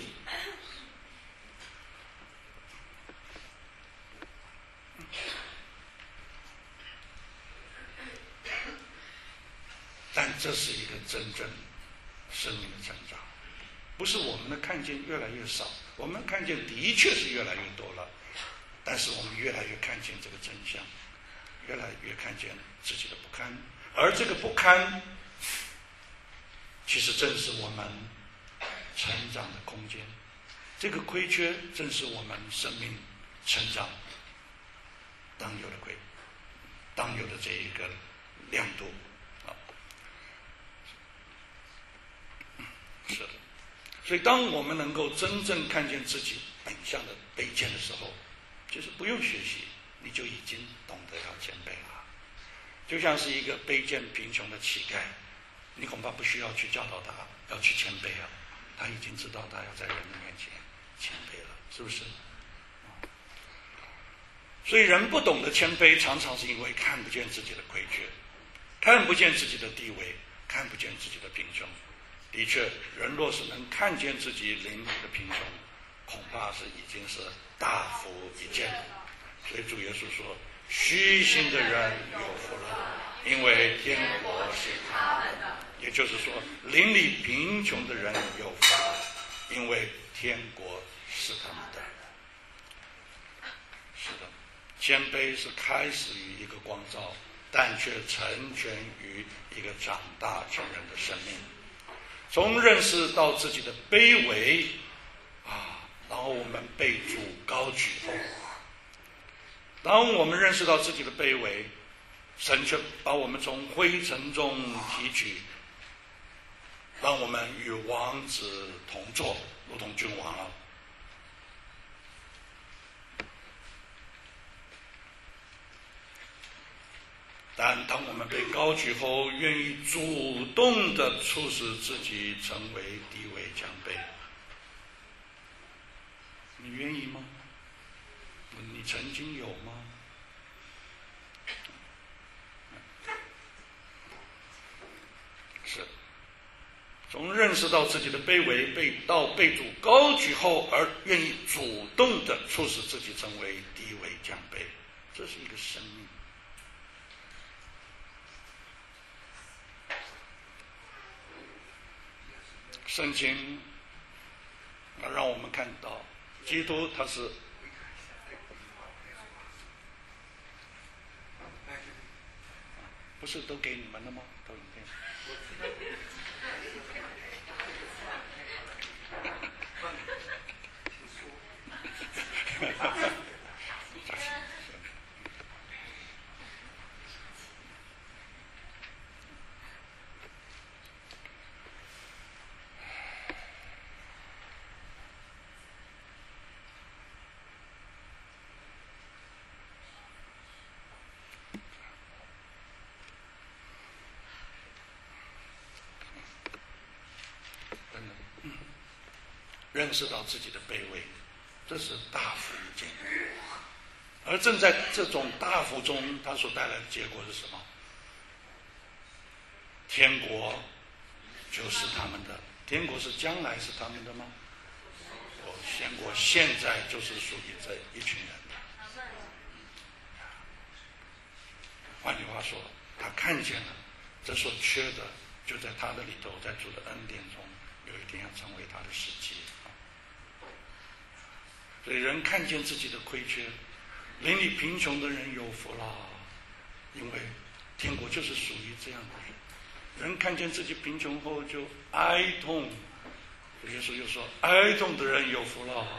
Speaker 1: 但这是一个真正生命的成长，不是我们的看见越来越少，我们看见的确是越来越多了，但是我们越来越看见这个真相，越来越看见自己的不堪，而这个不堪其实正是我们成长的空间，这个亏缺正是我们生命成长当有的亏当有的这一个亮度啊。是的， 所以当我们能够真正看见自己本相的卑贱的时候，就是不用学习，你就已经懂得要谦卑了。就像是一个卑贱贫穷的乞丐，你恐怕不需要去教导他要去谦卑啊，他已经知道他要在人的面前谦卑了，是不是？所以人不懂得谦卑，常常是因为看不见自己的亏缺，看不见自己的地位，看不见自己的贫穷。的确，人若是能看见自己邻里的贫穷，恐怕是已经是大福一件。所以主耶稣说，虚心的人有福了，因为天国是他们的。也就是说，邻里贫穷的人有福了，因为天国是他们的。是的，谦卑是开始于一个光照，但却成全于一个长大成人的生命。从认识到自己的卑微啊，然后我们被主高举后，当我们认识到自己的卑微，神却把我们从灰尘中提举，让我们与王子同坐，如同君王了。但当我们被高举后，愿意主动的促使自己成为地位降卑，你愿意吗？你曾经有吗？是，从认识到自己的卑微，被到被主高举后，而愿意主动的促使自己成为地位降卑，这是一个生命。圣经让我们看到，基督他是不是都给你们了吗？投影片。认识到自己的卑微，这是大福一件。而正在这种大福中，它所带来的结果是什么？天国就是他们的。天国是将来是他们的吗？哦，天国现在就是属于这一群人的。换句话说，他看见了这所缺的，就在他的里头，在主的恩典中，有一天要成为他的实际。所以人看见自己的亏缺，邻里贫穷的人有福了，因为天国就是属于这样的人。人看见自己贫穷后就哀痛，耶稣又说，哀痛的人有福了，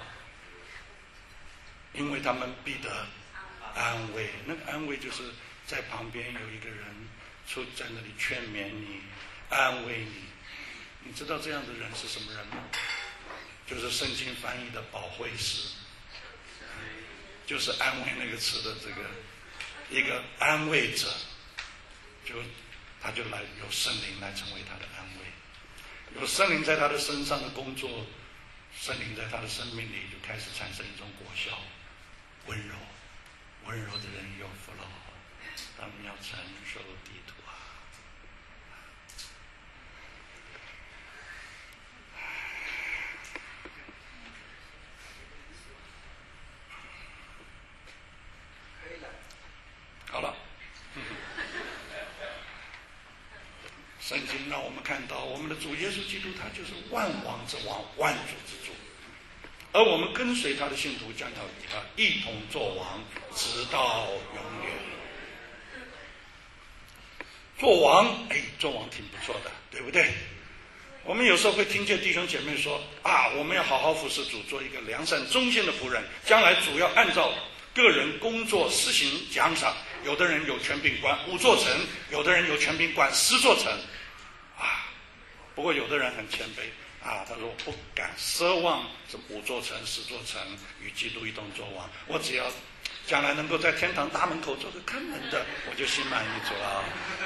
Speaker 1: 因为他们必得安慰。那个安慰就是在旁边有一个人出在那里劝勉你，安慰你。你知道这样的人是什么人吗？就是圣经翻译的保惠师，就是安慰那个词的这个一个安慰者，就他就来有圣灵来成为他的安慰，有圣灵在他的身上的工作，圣灵在他的生命里就开始产生一种果效，温柔，温柔的人有福了，他们要承受地土啊。好了，嗯、圣经让我们看到，我们的主耶稣基督他就是万王之王，万主之主，而我们跟随他的信徒将要与他一同作王，直到永远。做王，哎，做王挺不错的，对不对？我们有时候会听见弟兄姐妹说啊，我们要好好服侍主，做一个良善忠心的仆人，将来主要按照个人工作施行奖赏。有的人有权柄管五座城，有的人有权柄管十座城，啊！不过有的人很谦卑， 啊，他说我不敢奢望这五座城、十座城与基督一同作王，我只要将来能够在天堂大门口做个看门的，我就心满意足了。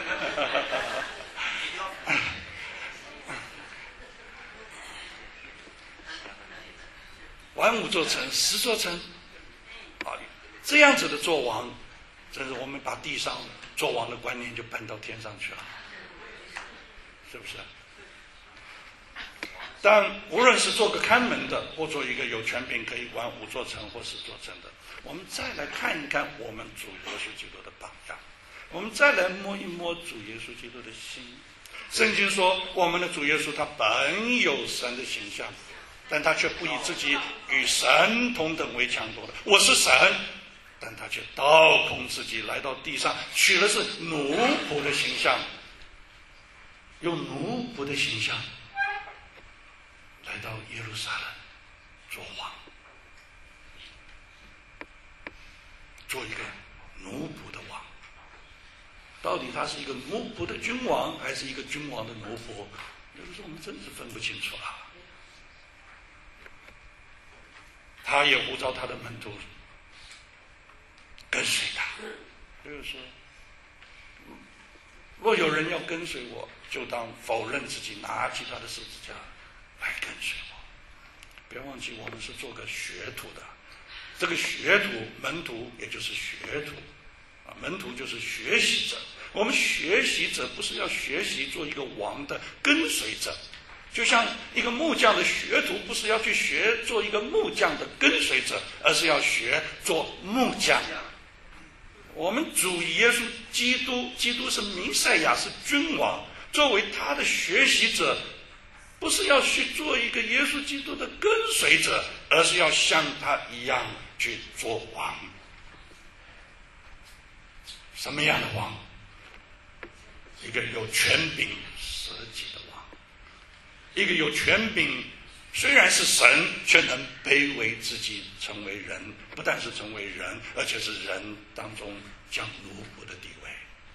Speaker 1: 玩五座城、十座城，啊，这样子的做王，真是我们把地上做王的观念就搬到天上去了，是不是？但无论是做个看门的，或做一个有权柄可以管五座城或十座城的，我们再来看一看我们主耶稣基督的榜样，我们再来摸一摸主耶稣基督的心。圣经说，我们的主耶稣他本有神的形象，但他却不以自己与神同等为强夺的。我是神，但他却倒空自己，来到地上，取的是奴仆的形象，用奴仆的形象来到耶路撒冷做王，做一个奴仆的王。到底他是一个奴仆的君王，还是一个君王的奴仆？有的时候我们真是分不清楚了。他也呼召他的门徒跟随他，就是说，若有人要跟随我，就当否认自己，拿起他的十字架来跟随我。别忘记，我们是做个学徒的。这个学徒，门徒也就是学徒啊，门徒就是学习者。我们学习者不是要学习做一个王的跟随者，就像一个木匠的学徒不是要去学做一个木匠的跟随者，而是要学做木匠。我们主耶稣基督，基督是弥赛亚，是君王，作为他的学习者，不是要去做一个耶稣基督的跟随者，而是要像他一样去做王。什么样的王？一个有权柄舍己的王，一个有权柄虽然是神，却能卑微自己成为人，不但是成为人，而且是人当中降奴仆的地位。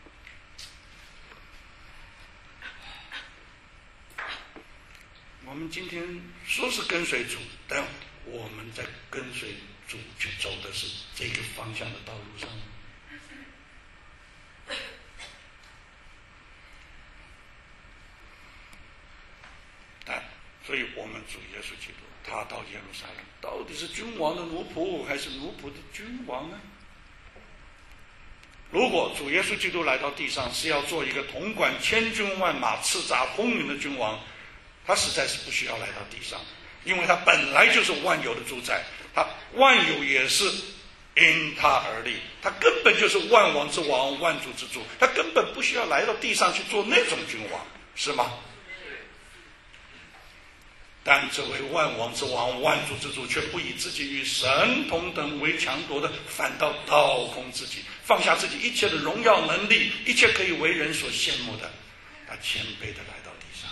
Speaker 1: 我们今天说是跟随主，但我们在跟随主去走的是这个方向的道路上。但所以我们主耶稣基督他到耶路撒冷，到底是君王的奴仆还是奴仆的君王呢？如果主耶稣基督来到地上是要做一个统管千军万马、叱咤风云的君王，他实在是不需要来到地上，因为他本来就是万有的主宰，他万有也是因他而立，他根本就是万王之王、万主之主，他根本不需要来到地上去做那种君王，是吗？但这位万王之王、万主之主却不以自己与神同等为强夺的，反倒倒空自己，放下自己一切的荣耀能力，一切可以为人所羡慕的，他谦卑的来到地上。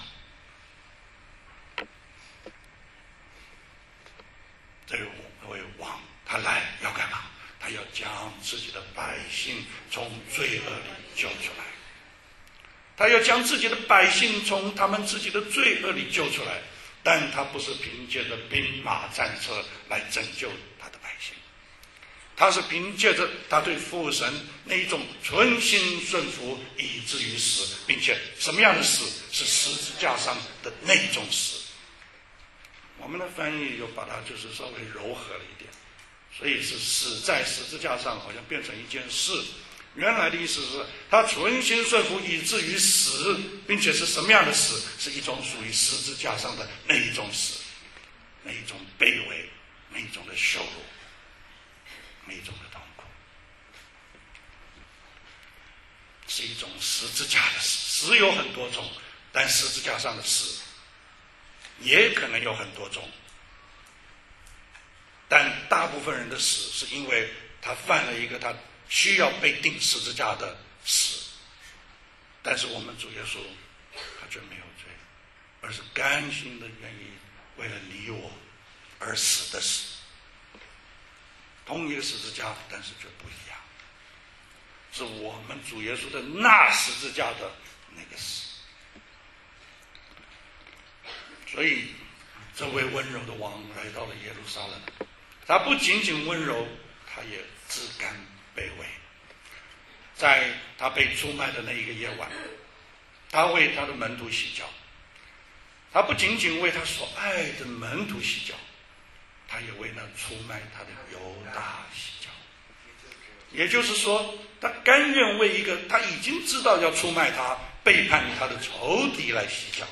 Speaker 1: 这位王他来要干嘛？他要将自己的百姓从罪恶里救出来，他要将自己的百姓从他们自己的罪恶里救出来，但他不是凭借着兵马战车来拯救他的百姓，他是凭借着他对父神那一种存心顺服，以至于死，并且什么样的死？是十字架上的那种死。我们的翻译又把它就是稍微柔和了一点，所以是死在十字架上，好像变成一件事。原来的意思是他存心顺服以至于死，并且是什么样的死？是一种属于十字架上的那一种死，那一种卑微，那一种的羞辱，那一种的痛苦，是一种十字架的死。死有很多种，但十字架上的死也可能有很多种，但大部分人的死是因为他犯了一个他需要被钉十字架的死，但是我们主耶稣他却没有罪，而是甘心的愿意为了你我而死的死。同一个十字架，但是却不一样，是我们主耶稣的那十字架的那个死。 所以这位温柔的王来到了耶路撒冷，他不仅仅温柔，他也自甘卑微。在他被出卖的那一个夜晚，他为他的门徒洗脚，他不仅仅为他所爱的门徒洗脚，他也为那出卖他的犹大洗脚。也就是说，他甘愿为一个他已经知道要出卖他、背叛他的仇敌来洗脚。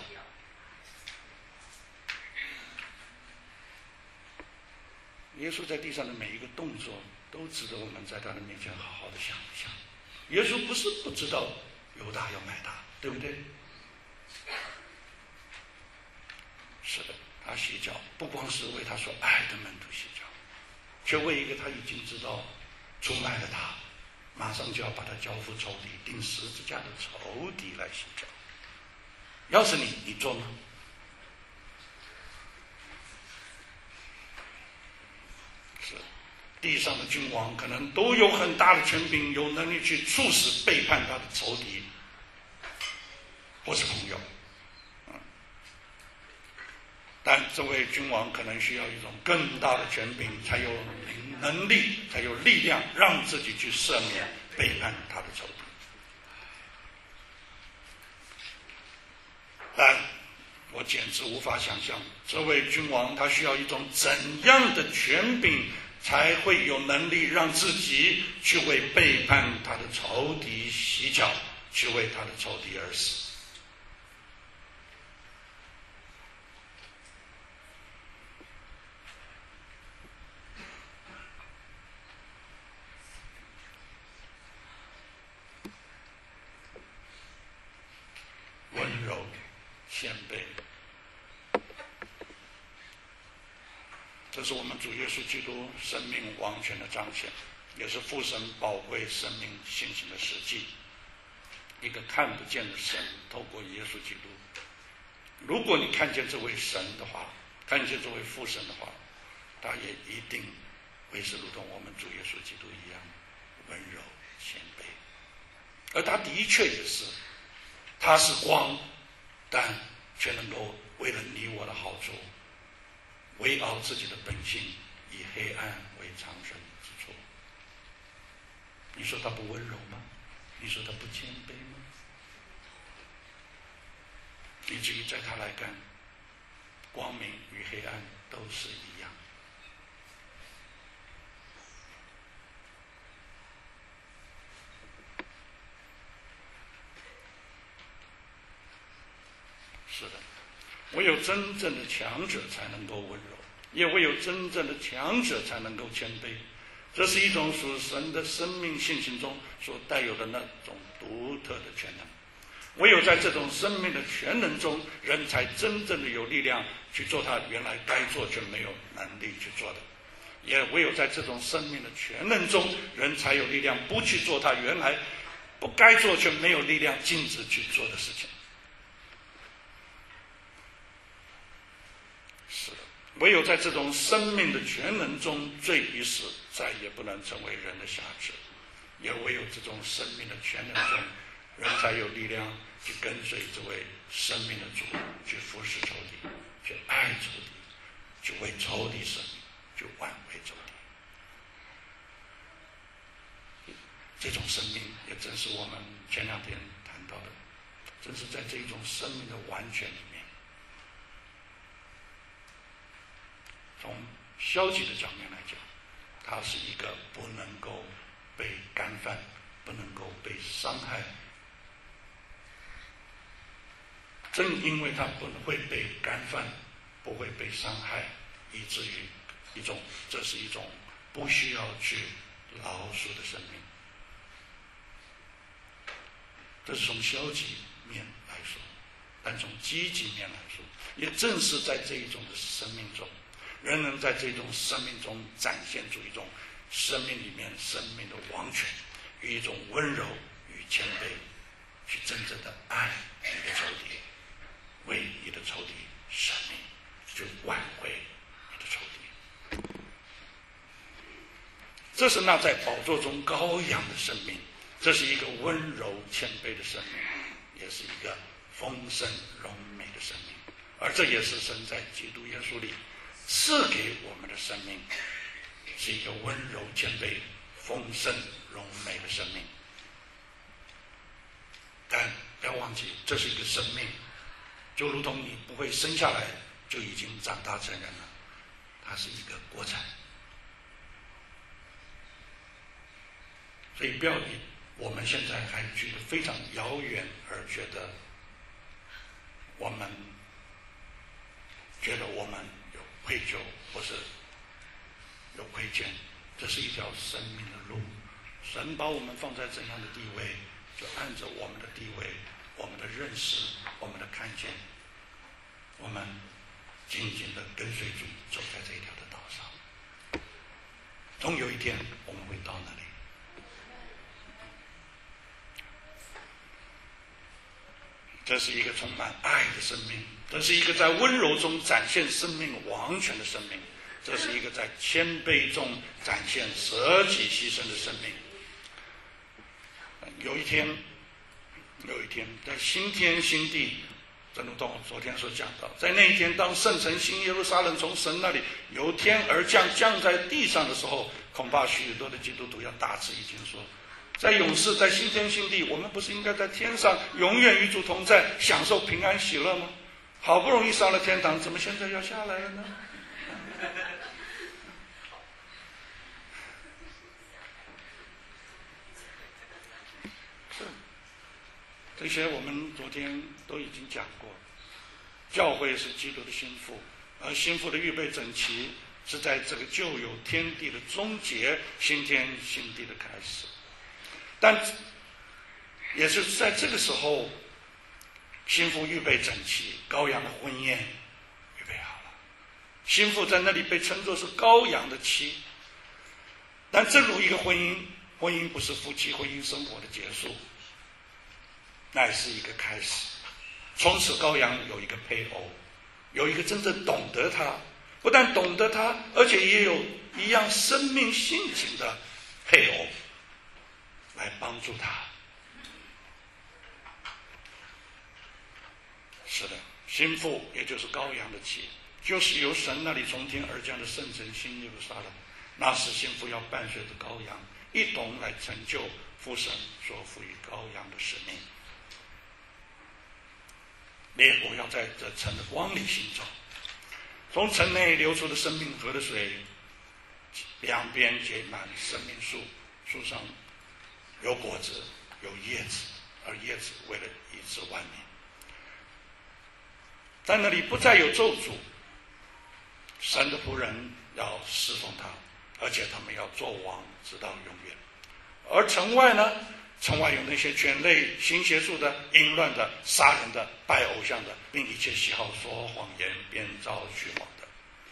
Speaker 1: 耶稣在地上的每一个动作都值得我们在他的面前好好的想一想。耶稣不是不知道犹大要卖他，对不对？是的，他洗脚不光是为他所爱的门徒洗脚，却为一个他已经知道出卖了他，马上就要把他交付仇敌、钉十字架的仇敌来洗脚。要是你，你做吗？是，地上的君王可能都有很大的权柄，有能力去促使背叛他的仇敌或是朋友。嗯，但这位君王可能需要一种更大的权柄，才有能力，才有力量让自己去赦免背叛他的仇敌。但我简直无法想象，这位君王他需要一种怎样的权柄，才会有能力让自己去为背叛他的仇敌洗脚，去为他的仇敌而死。温柔谦卑，这是我们主耶稣基督生命王权的彰显，也是父神宝贵生命信心的实际。一个看不见的神透过耶稣基督，如果你看见这位神的话，看见这位父神的话，他也一定会是如同我们主耶稣基督一样温柔谦卑。而他的确也是，他是光，但却能够为了你我的好处，围绕自己的本性，以黑暗为藏身之处。你说他不温柔吗？你说他不谦卑吗？以至于在他来看，光明与黑暗都是一样。是的，唯有真正的强者才能够温柔，也唯有真正的强者才能够谦卑。这是一种属神的生命性情中所带有的那种独特的全能。唯有在这种生命的全能中，人才真正的有力量去做他原来该做却没有能力去做的。也唯有在这种生命的全能中，人才有力量不去做他原来不该做却没有力量禁止去做的事情。是的，唯有在这种生命的全能中，罪与死再也不能成为人的辖制。也唯有这种生命的全能中，人才有力量去跟随这位生命的主，去服侍仇敌，去爱仇敌，去为仇敌舍命，去挽回仇敌。这种生命也正是我们前两天谈到的，正是在这种生命的完全里面，从消极的角面来讲，它是一个不能够被干犯，不能够被伤害。正因为它不会被干犯，不会被伤害，以至于一种这是一种不需要去饶恕的生命。这是从消极面来说，但从积极面来说，也正是在这一种的生命中，人能在这种生命中展现出一种生命里面生命的王权，与一种温柔与谦卑，去真正的爱你的仇敌，为你的仇敌舍命，去挽回你的仇敌。这是那在宝座中羔羊的生命，这是一个温柔谦卑的生命，也是一个丰盛荣美的生命。 而这也是神在基督耶稣里赐给我们的生命，是一个温柔谦卑、丰盛荣美的生命。但不要忘记，这是一个生命，就如同你不会生下来就已经长大成人了，它是一个过程。所以不要以我们现在还觉得非常遥远而觉得我们觉得我们有愧疚或是有亏欠，这是一条生命的路。神把我们放在怎样的地位，就按着我们的地位、我们的认识、我们的看见，我们紧紧的跟随主，走在这一条的道上。总有一天我们会到那里。这是一个充满爱的生命，这是一个在温柔中展现生命王权的生命，这是一个在谦卑中展现舍己牺牲的生命。有一天，有一天，在新天新地，正如同我昨天所讲到，在那一天，当圣城新耶路撒冷从神那里由天而降，降在地上的时候，恐怕许多的基督徒要大吃一惊，说：在永世，在新天新地，我们不是应该在天上永远与主同在，享受平安喜乐吗？好不容易上了天堂，怎么现在要下来了呢？是，这些我们昨天都已经讲过。教会是基督的心腹，而心腹的预备整齐，是在这个旧有天地的终结，新天新地的开始。但也是在这个时候，心腹预备整齐，羔羊的婚宴预备好了。心腹在那里被称作是羔羊的妻。但正如一个婚姻，婚姻不是夫妻婚姻生活的结束，那也是一个开始。从此羔羊有一个配偶，有一个真正懂得他，不但懂得他，而且也有一样生命性情的配偶来帮助他。是的，心腹也就是羔羊的妻，就是由神那里从天而降的圣城新耶路撒冷，那是心腹要伴随着羔羊一同来成就父神所赋予羔羊的使命。列国要在这城的光里行走，从城内流出的生命河的水，两边结满生命树，树上有果子，有叶子，而叶子为了医治万民。在那里不再有咒诅，神的仆人要侍奉他，而且他们要做王直到永远。而城外呢，城外有那些犬类、行邪术的、淫乱的、杀人的、拜偶像的，并一切喜好说谎言、编造虚谎的。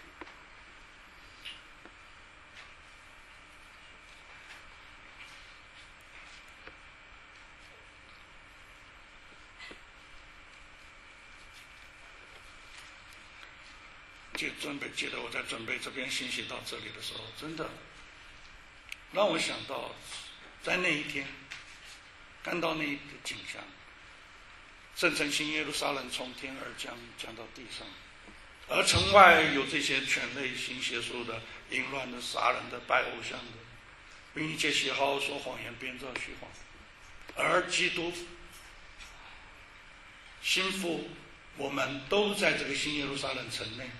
Speaker 1: 就准备记得我在准备这篇信息到这里的时候，真的让我想到，在那一天看到那一个景象，圣城新耶路撒冷从天而降，降到地上，而城外有这些犬类、行邪术的、淫乱的、杀人的、拜偶像的，并一切喜好说谎言、编造虚谎。而基督心腹，我们都在这个新耶路撒冷城内。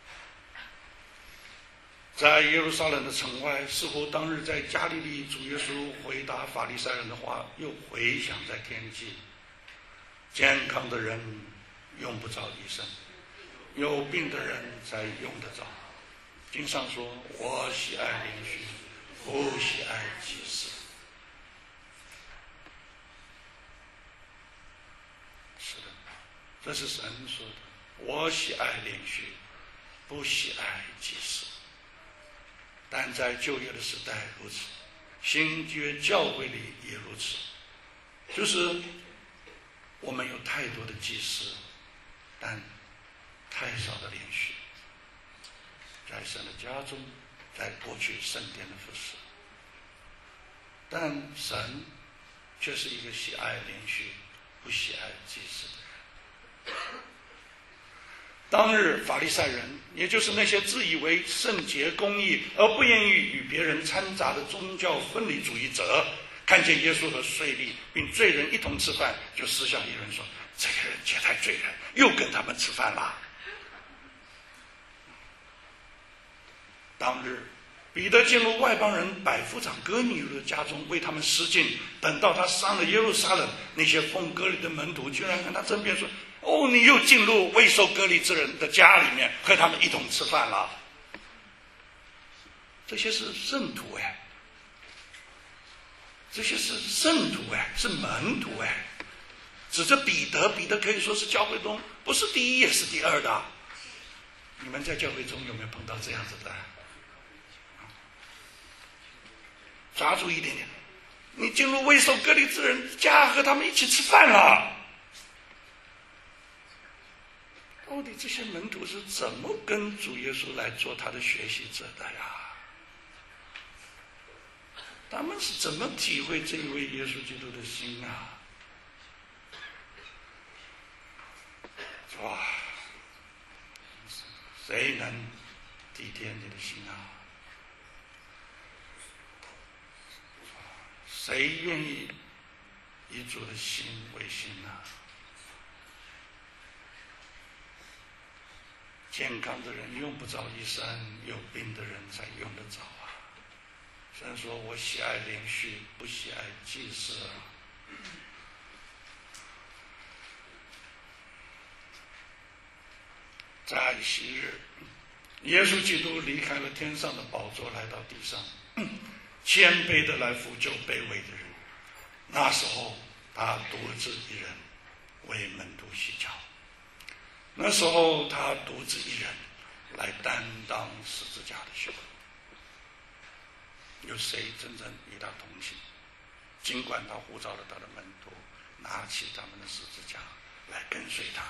Speaker 1: 在耶路撒冷的城外，似乎当日在加利利主耶稣回答法利赛人的话又回响在天际：健康的人用不着医生，有病的人才用得着。经上说：我喜爱连续，不喜爱祭祀。是的，这是神说的：我喜爱连续，不喜爱祭祀。但在旧约的时代如此，新约教会里也如此，就是我们有太多的祭司，但太少的连续，在神的家中，在过去圣殿的服事。但神却是一个喜爱连续，不喜爱祭司的人。 当日法利赛人，也就是那些自以为圣洁公义而不愿意与别人掺杂的宗教分离主义者，看见耶稣和税吏并罪人一同吃饭，就私下议论说：这个人接待罪人，又跟他们吃饭了。当日彼得进入外邦人百夫长哥尼流的家中，为他们施浸。等到他上了耶路撒冷，那些奉割礼的门徒居然跟他争辩说：哦，你又进入未受割礼之人的家里面，和他们一同吃饭了。这些是圣徒哎，这些是圣徒哎，是门徒哎。指着彼得，彼得可以说是教会中不是第一也是第二的。你们在教会中有没有碰到这样子的？抓住一点点，你进入未受割礼之人家，和他们一起吃饭了。到底这些门徒是怎么跟主耶稣来做他的学习者的呀？他们是怎么体会这一位耶稣基督的心啊？哇，谁能体贴你的心啊？谁愿意以主的心为心啊？健康的人用不着医生，有病的人才用得着啊。虽然说我喜爱连续，不喜爱祭祀啊。在昔日，耶稣基督离开了天上的宝座，来到地上，谦卑的来扶救卑微的人。那时候他独自一人为门徒洗脚，那时候他独自一人来担当十字架的羞辱。有谁真正与他同行？尽管他呼召了他的门徒，拿起他们的十字架来跟随他。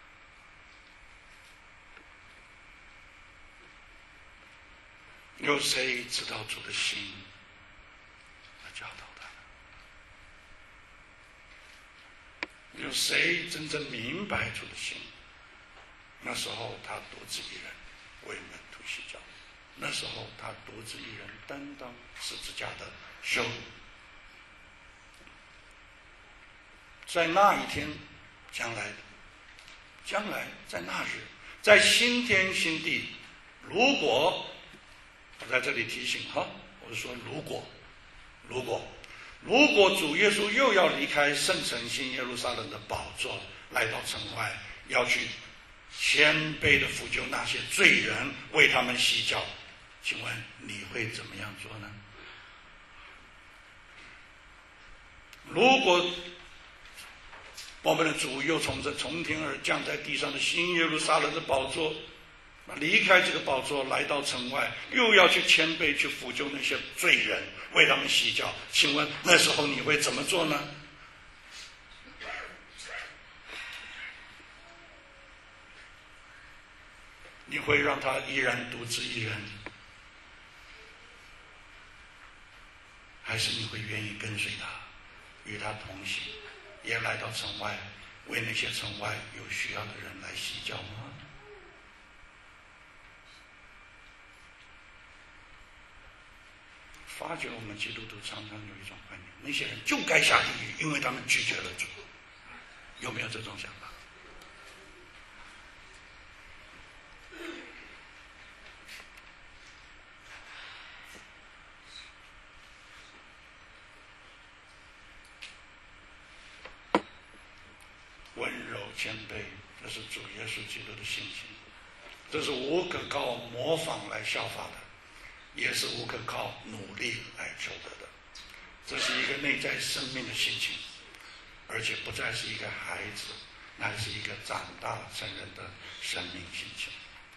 Speaker 1: 有谁知道主的心来教导他？有谁真正明白主的心？那时候他独自一人为门徒洗脚，那时候他独自一人担当十字架的羞辱。在那一天，将来的将来在那日，在新天新地，如果我在这里提醒哈，我是说如果如果如果主耶稣又要离开圣城新耶路撒冷的宝座，来到城外，要去谦卑的抚救那些罪人，为他们洗脚，请问你会怎么样做呢？如果我们的主又从这从天而降在地上的新耶路撒冷的宝座，离开这个宝座，来到城外，又要去谦卑去抚救那些罪人，为他们洗脚，请问那时候你会怎么做呢？你会让他依然独自一人，还是你会愿意跟随他，与他同行，也来到城外，为那些城外有需要的人来洗脚吗？发觉我们基督徒常常有一种观念，那些人就该下地狱，因为他们拒绝了主。有没有这种想法？温柔谦卑，这是主耶稣基督的性情，这是无可靠模仿来效法的，也是无可靠努力来求得的。这是一个内在生命的性情，而且不再是一个孩子，乃是一个长大成人的生命性情。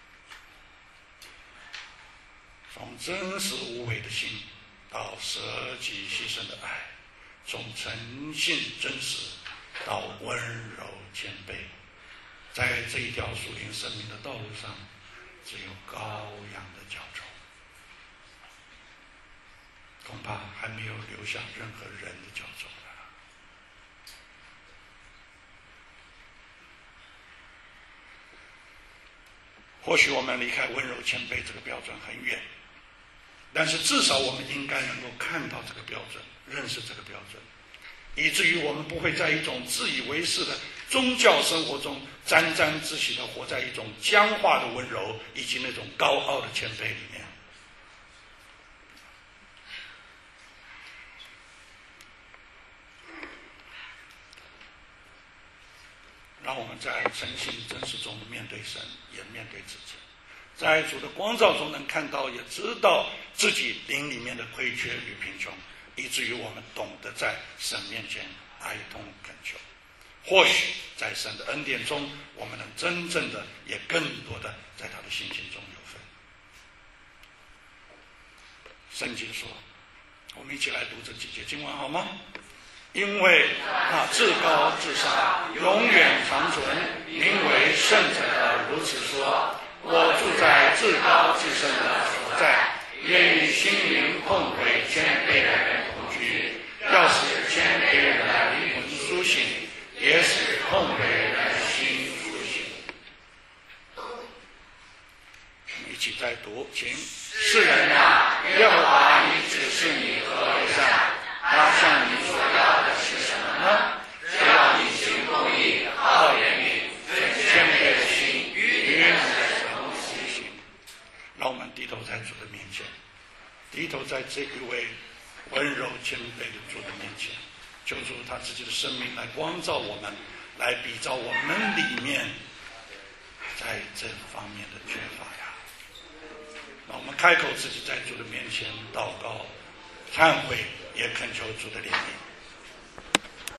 Speaker 1: 从真实无伪的心到舍己牺牲的爱，从诚信真实到温柔谦卑，在这一条属灵生命的道路上，只有羔羊的脚走，恐怕还没有留下任何人的脚走了。 或许我们离开温柔谦卑这个标准很远，但是至少我们应该能够看到这个标准，认识这个标准，以至于我们不会在一种自以为是的宗教生活中沾沾自喜的活在一种僵化的温柔以及那种高傲的谦卑里面。让我们在诚信真实中面对神，也面对自己，在主的光照中能看到，也知道自己灵里面的亏缺与贫穷，以至于我们懂得在神面前哀痛恳求。或许在神的恩典中，我们能真正的也更多的在他的心情中有份。圣经说，我们一起来读这几节经文好吗？因为那至高至上永远长存名为圣者的如此说，我住在至高至圣的所在，愿与心灵碰为谦卑的人同居，要使谦卑人的灵魂苏醒，也使碰为人的心苏醒。我们一起再读，请。世人啊，耶和华你指示你何为善，他向你所要的是什么呢？是要你行公义，好怜悯，谦卑的心，与人的同行。让我们低头在主的面前，低头在这一位温柔谦卑的主的面前，求主他自己的生命来光照我们，来比照我们里面在这方面的缺乏呀。让我们开口自己在主的面前祷告、忏悔，也恳求主的怜悯。